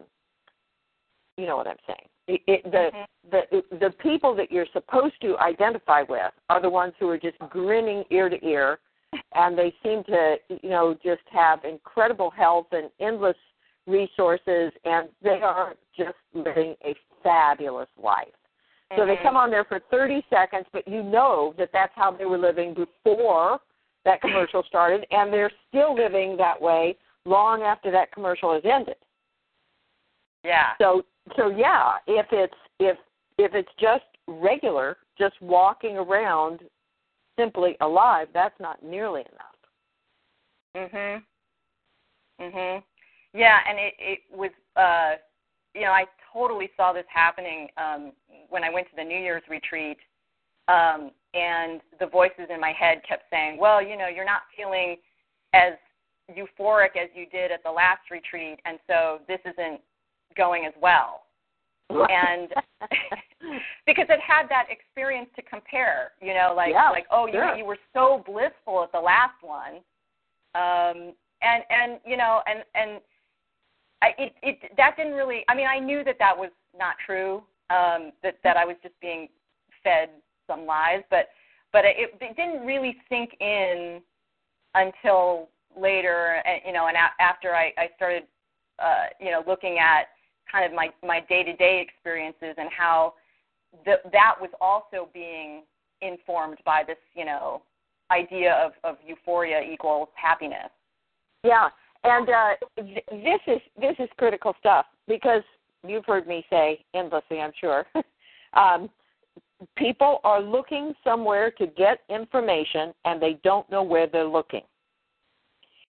you know what I'm saying. It, it, the, mm-hmm. the the people that you're supposed to identify with are the ones who are just grinning ear to ear, and they seem to, you know, just have incredible health and endless resources, and they are just living a fabulous life. Mm-hmm. So they come on there for thirty seconds, but you know that that's how they were living before that commercial started, and they're still living that way long after that commercial has ended. Yeah. So so yeah, if it's if if it's just regular, just walking around simply alive, that's not nearly enough. Mhm. Mhm. Yeah, and it it was uh you know, I totally saw this happening um when I went to the New Year's retreat. Um and the voices in my head kept saying, "Well, you know, you're not feeling as euphoric as you did at the last retreat, and so this isn't going as well." And because it had that experience to compare, you know, like yeah, like oh, sure. you you were so blissful at the last one, um, and and you know, and and I, it it that didn't really. I mean, I knew that that was not true. Um, that that I was just being fed some lies, but but it, it didn't really sink in until later, and you know, and a, after I, I started, uh, you know, looking at kind of my, my day-to-day experiences and how the, that was also being informed by this, you know, idea of, of euphoria equals happiness. Yeah, and uh, th- this is this is critical stuff because you've heard me say endlessly, I'm sure. um, people are looking somewhere to get information and they don't know where they're looking.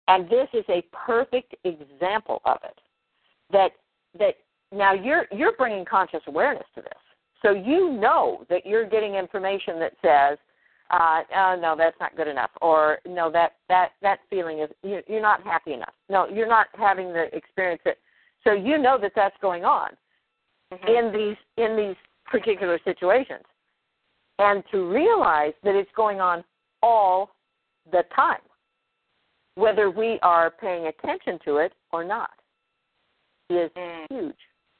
And this is a perfect example of it. That that now you're you're bringing conscious awareness to this. So you know that you're getting information that says, uh, oh, no, that's not good enough, or no, that that that feeling is you're not happy enough. No, you're not having the experience that. So you know that that's going on mm-hmm. in these in these particular situations, and to realize that it's going on all the time, whether we are paying attention to it or not, is mm. huge.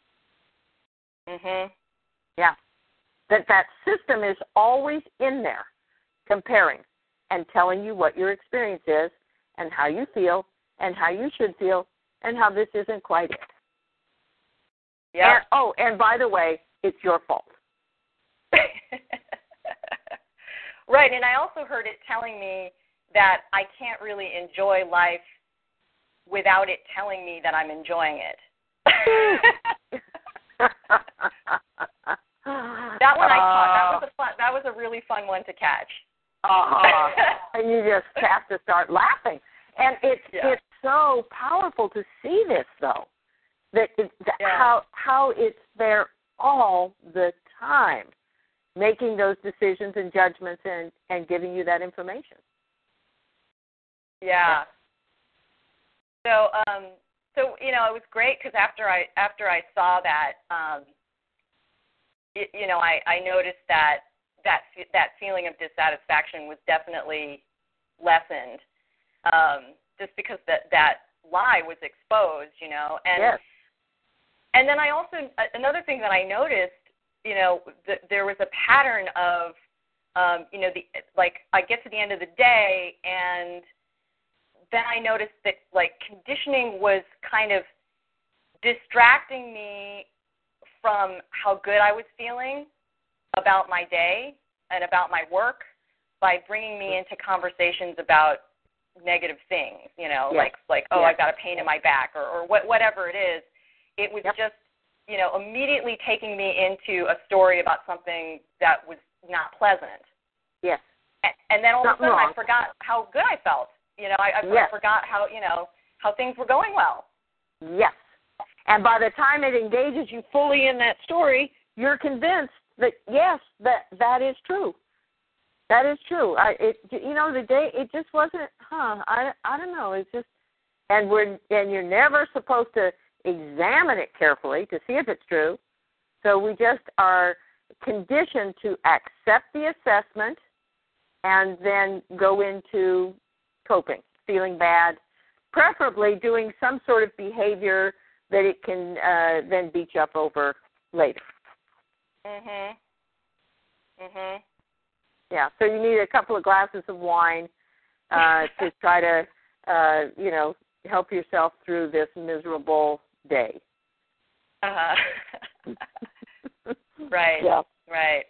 Mhm. Yeah. That that system is always in there, comparing and telling you what your experience is and how you feel and how you should feel and how this isn't quite it. Yeah. And, oh, and by the way, it's your fault. Right, and I also heard it telling me that I can't really enjoy life without it telling me that I'm enjoying it. That one I caught. That was a fun, that was a really fun one to catch. Uh-huh. And you just have to start laughing. And it's yeah. it's so powerful to see this, though, that, it, that yeah. how how it's there all the time, making those decisions and judgments and, and giving you that information. Yeah. So, um, so you know, it was great because after I after I saw that, um, it, you know, I, I noticed that that that feeling of dissatisfaction was definitely lessened, um, just because that that lie was exposed, you know, and yes. and then I also another thing that I noticed, you know, th- there was a pattern of, um, you know, the like I get to the end of the day and then I noticed that, like, conditioning was kind of distracting me from how good I was feeling about my day and about my work by bringing me into conversations about negative things, you know, yes. like, like oh, yes. I've got a pain in my back or, or what, whatever it is. It was yep. just, you know, immediately taking me into a story about something that was not pleasant. Yes. And, and then all not of a sudden wrong. I forgot how good I felt. You know, I, I yes. forgot how, you know, how things were going well. Yes. And by the time it engages you fully in that story, you're convinced that, yes, that that is true. That is true. I, it, you know, the day, it just wasn't, huh, I, I don't know. It's just, and we're, and you're never supposed to examine it carefully to see if it's true. So we just are conditioned to accept the assessment and then go into coping, feeling bad, preferably doing some sort of behavior that it can uh, then beat you up over later. Mhm. Mhm. Yeah. So you need a couple of glasses of wine uh, to try to, uh, you know, help yourself through this miserable day. Uh huh. Right. Yeah. Right.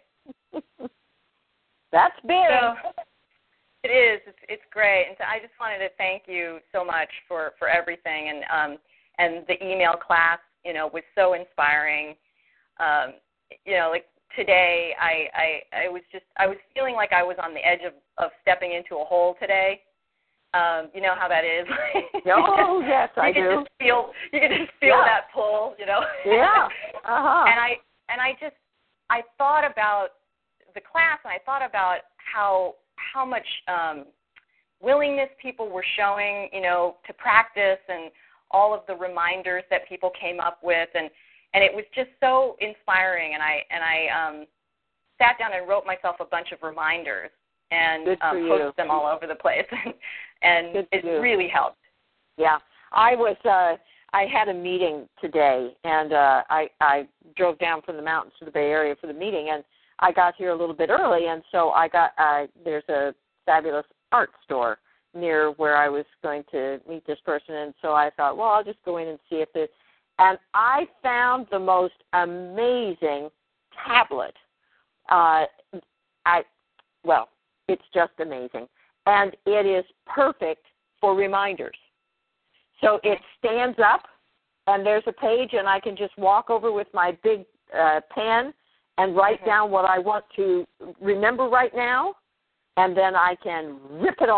That's big. So, it is. It's, it's great, and so I just wanted to thank you so much for, for everything, and um and the email class, you know, was so inspiring. Um, you know, like today, I, I I was just I was feeling like I was on the edge of, of stepping into a hole today. Um, you know how that is. Oh yes, I you can do. Just feel you can just feel yeah. that pull, you know. Yeah. Uh huh. And I and I just I thought about the class, and I thought about how. how much um, willingness people were showing, you know, to practice and all of the reminders that people came up with. And, and it was just so inspiring. And I, and I um, sat down and wrote myself a bunch of reminders and um, posted them all over the place. and it you. really helped. Yeah. I was, uh, I had a meeting today, and uh, I, I drove down from the mountains to the Bay Area for the meeting, and I got here a little bit early, and so I got, uh, there's a fabulous art store near where I was going to meet this person, and so I thought, well, I'll just go in and see if there's, and I found the most amazing tablet. Uh, I, well, it's just amazing, and it is perfect for reminders. So it stands up, and there's a page, and I can just walk over with my big uh, pen and write mm-hmm. down what I want to remember right now, and then I can rip it off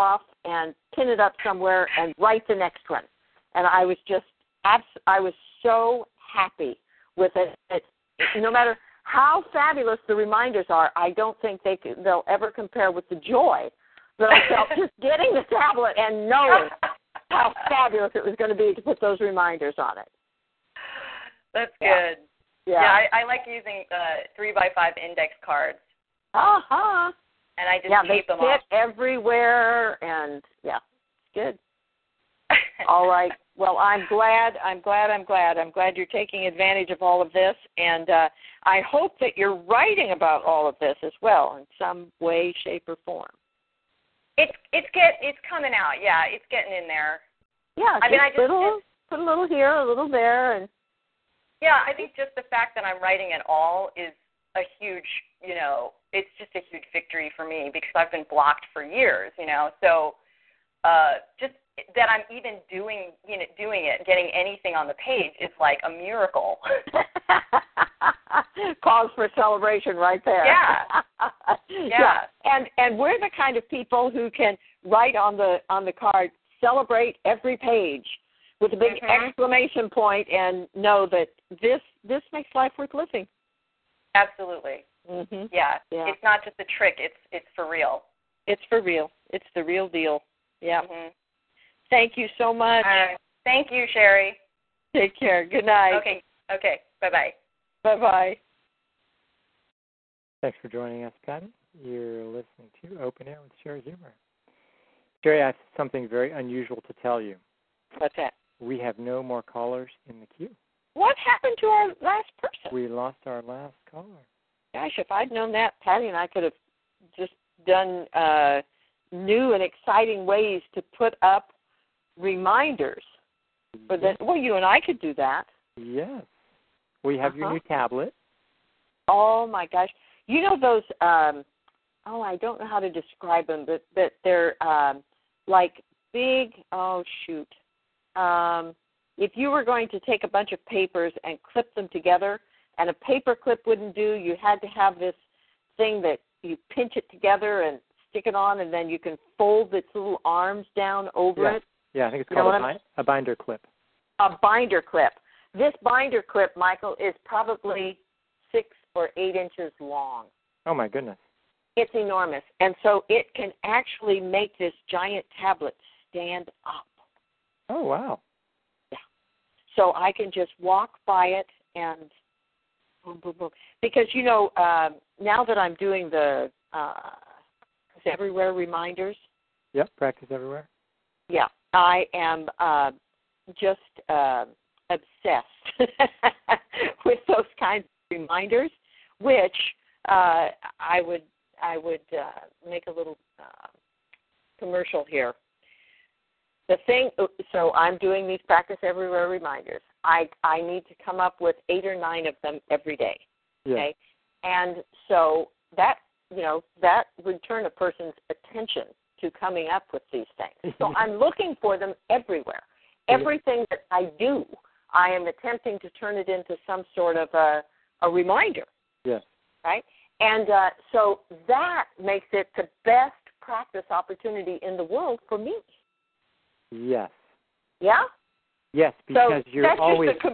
and pin it up somewhere and write the next one. And I was just, abs- I was so happy with it. it. No matter how fabulous the reminders are, I don't think they could, they'll ever compare with the joy that I felt just getting the tablet and knowing how fabulous it was going to be to put those reminders on it. That's Yeah. good. Yeah, Yeah, I, I like using uh, three by five index cards. Uh-huh. And I just yeah, tape they them fit off. everywhere, and, yeah, it's good. All right. Well, I'm glad, I'm glad, I'm glad. I'm glad you're taking advantage of all of this, and uh, I hope that you're writing about all of this as well in some way, shape, or form. It's it's get it's coming out. Yeah, it's getting in there. Yeah, I mean, I just little, put a little here, a little there, and yeah, I think just the fact that I'm writing at all is a huge, you know, it's just a huge victory for me because I've been blocked for years, you know. So uh, just that I'm even doing, you know, doing it, getting anything on the page is like a miracle. Cause for celebration right there. Yeah. yeah. Yeah. And and we're the kind of people who can write on the on the card, celebrate every page with a big mm-hmm. exclamation point and know that this this makes life worth living. Absolutely. Mm-hmm. Yeah. yeah. It's not just a trick, it's it's for real. It's for real. It's the real deal. Yeah. Mm-hmm. Thank you so much. Uh, thank you, Sherry. Take care. Good night. Okay. Okay. Bye-bye. Bye-bye. Thanks for joining us, Patty. You're listening to Open Air with Sherry Huber. Sherry, I have something very unusual to tell you. What's that? We have no more callers in the queue. What happened to our last person? We lost our last caller. Gosh, if I'd known that, Patty and I could have just done uh, new and exciting ways to put up reminders. For yes. the, well, you and I could do that. Yes. We have uh-huh. your new tablet. Oh, my gosh. You know those, um, oh, I don't know how to describe them, but, but they're um, like big, oh, shoot. Um, if you were going to take a bunch of papers and clip them together, and a paper clip wouldn't do, you had to have this thing that you pinch it together and stick it on, and then you can fold its little arms down over yeah. it. Yeah, I think it's You called know a, what bi- a binder clip. A binder clip. This binder clip, Michael, is probably six or eight inches long. Oh, my goodness. It's enormous. And so it can actually make this giant tablet stand up. Oh, wow. Yeah. So I can just walk by it and boom, boom, boom. Because, you know, uh, now that I'm doing the uh, everywhere reminders. Yep, practice everywhere. Yeah, I am uh, just uh, obsessed with those kinds of reminders, which uh, I would I would uh, make a little uh, commercial here. The thing, so I'm doing these practice everywhere reminders. I I need to come up with eight or nine of them every day. Yeah. Okay, and so that you know that would turn a person's attention to coming up with these things. So I'm looking for them everywhere. Everything that I do, I am attempting to turn it into some sort of a, a reminder. Yes. Right? And uh, so that makes it the best practice opportunity in the world for me. Yes. Yeah? Yes, because so you're that's always just a com-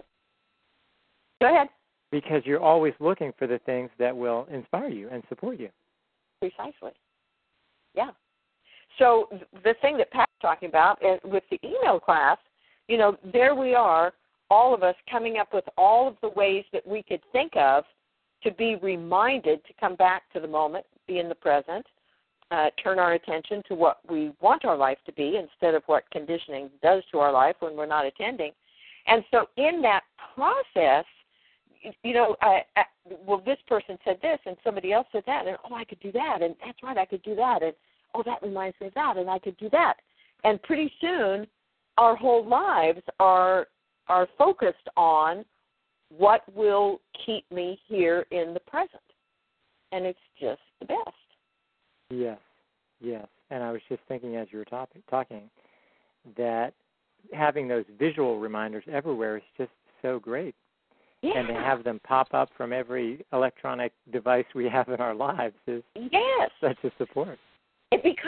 Go ahead. Because you're always looking for the things that will inspire you and support you. Precisely. Yeah. So the thing that Pat's talking about is with the email class, you know, there we are, all of us coming up with all of the ways that we could think of to be reminded to come back to the moment, be in the present, uh, turn our attention to what we want our life to be instead of what conditioning does to our life when we're not attending. And so in that process, you know, I, I, well, this person said this and somebody else said that, and oh, I could do that, and that's right, I could do that, and oh, that reminds me of that, and I could do that. And pretty soon, our whole lives are are focused on what will keep me here in the present. And it's just the best. Yes, yes. And I was just thinking as you were top- talking that having those visual reminders everywhere is just so great. Yeah. And to have them pop up from every electronic device we have in our lives is yes. such a support. Because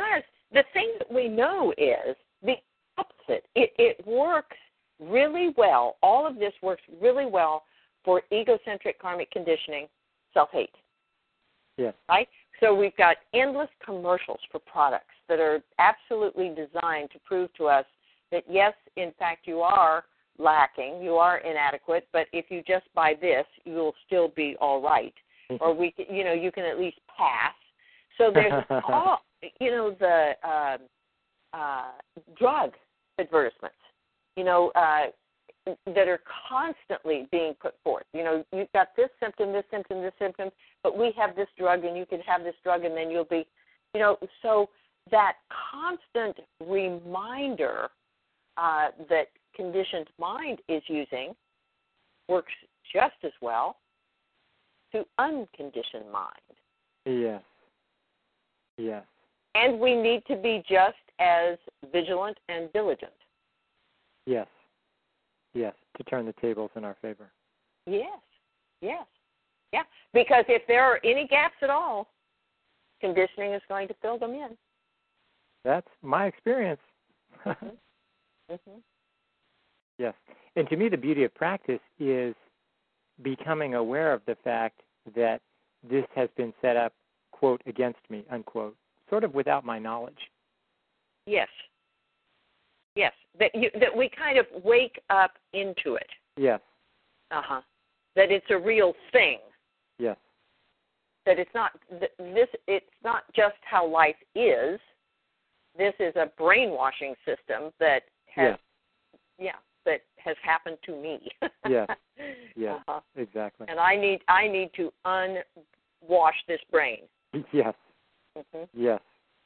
the thing that we know is the opposite. It, it works really well. All of this works really well for egocentric karmic conditioning, self-hate. Yes. Right? So we've got endless commercials for products that are absolutely designed to prove to us that, yes, in fact, you are lacking, you are inadequate, but if you just buy this, you'll still be all right. Mm-hmm. Or, we, you know, you can at least pass. So there's all, you know, the uh, uh, drug advertisements, you know, uh, that are constantly being put forth. You know, you've got this symptom, this symptom, this symptom, but we have this drug and you can have this drug and then you'll be, you know, so that constant reminder uh, that conditioned mind is using works just as well to unconditioned mind. Yes. Yes. And we need to be just as vigilant and diligent. Yes. Yes, to turn the tables in our favor. Yes, yes, yeah. Because if there are any gaps at all, conditioning is going to fill them in. That's my experience. mm-hmm. Mm-hmm. Yes. And to me, the beauty of practice is becoming aware of the fact that this has been set up, quote, against me, unquote, sort of without my knowledge. Yes. Yes, that you, that we kind of wake up into it. Yes. Uh-huh. That it's a real thing. Yes. That it's not this. It's not just how life is. This is a brainwashing system that has, yes. yeah, that has happened to me. Yes. Yes. Uh-huh. Exactly. And I need I need to unwash this brain. Yes. Mm-hmm. Yes.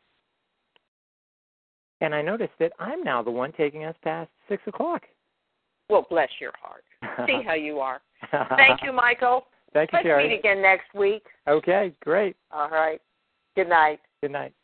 And I noticed that I'm now the one taking us past six o'clock. Well, bless your heart. See how you are. Thank you, Michael. Thank you, Let's Sherry. meet again next week. Okay, great. All right. Good night. Good night.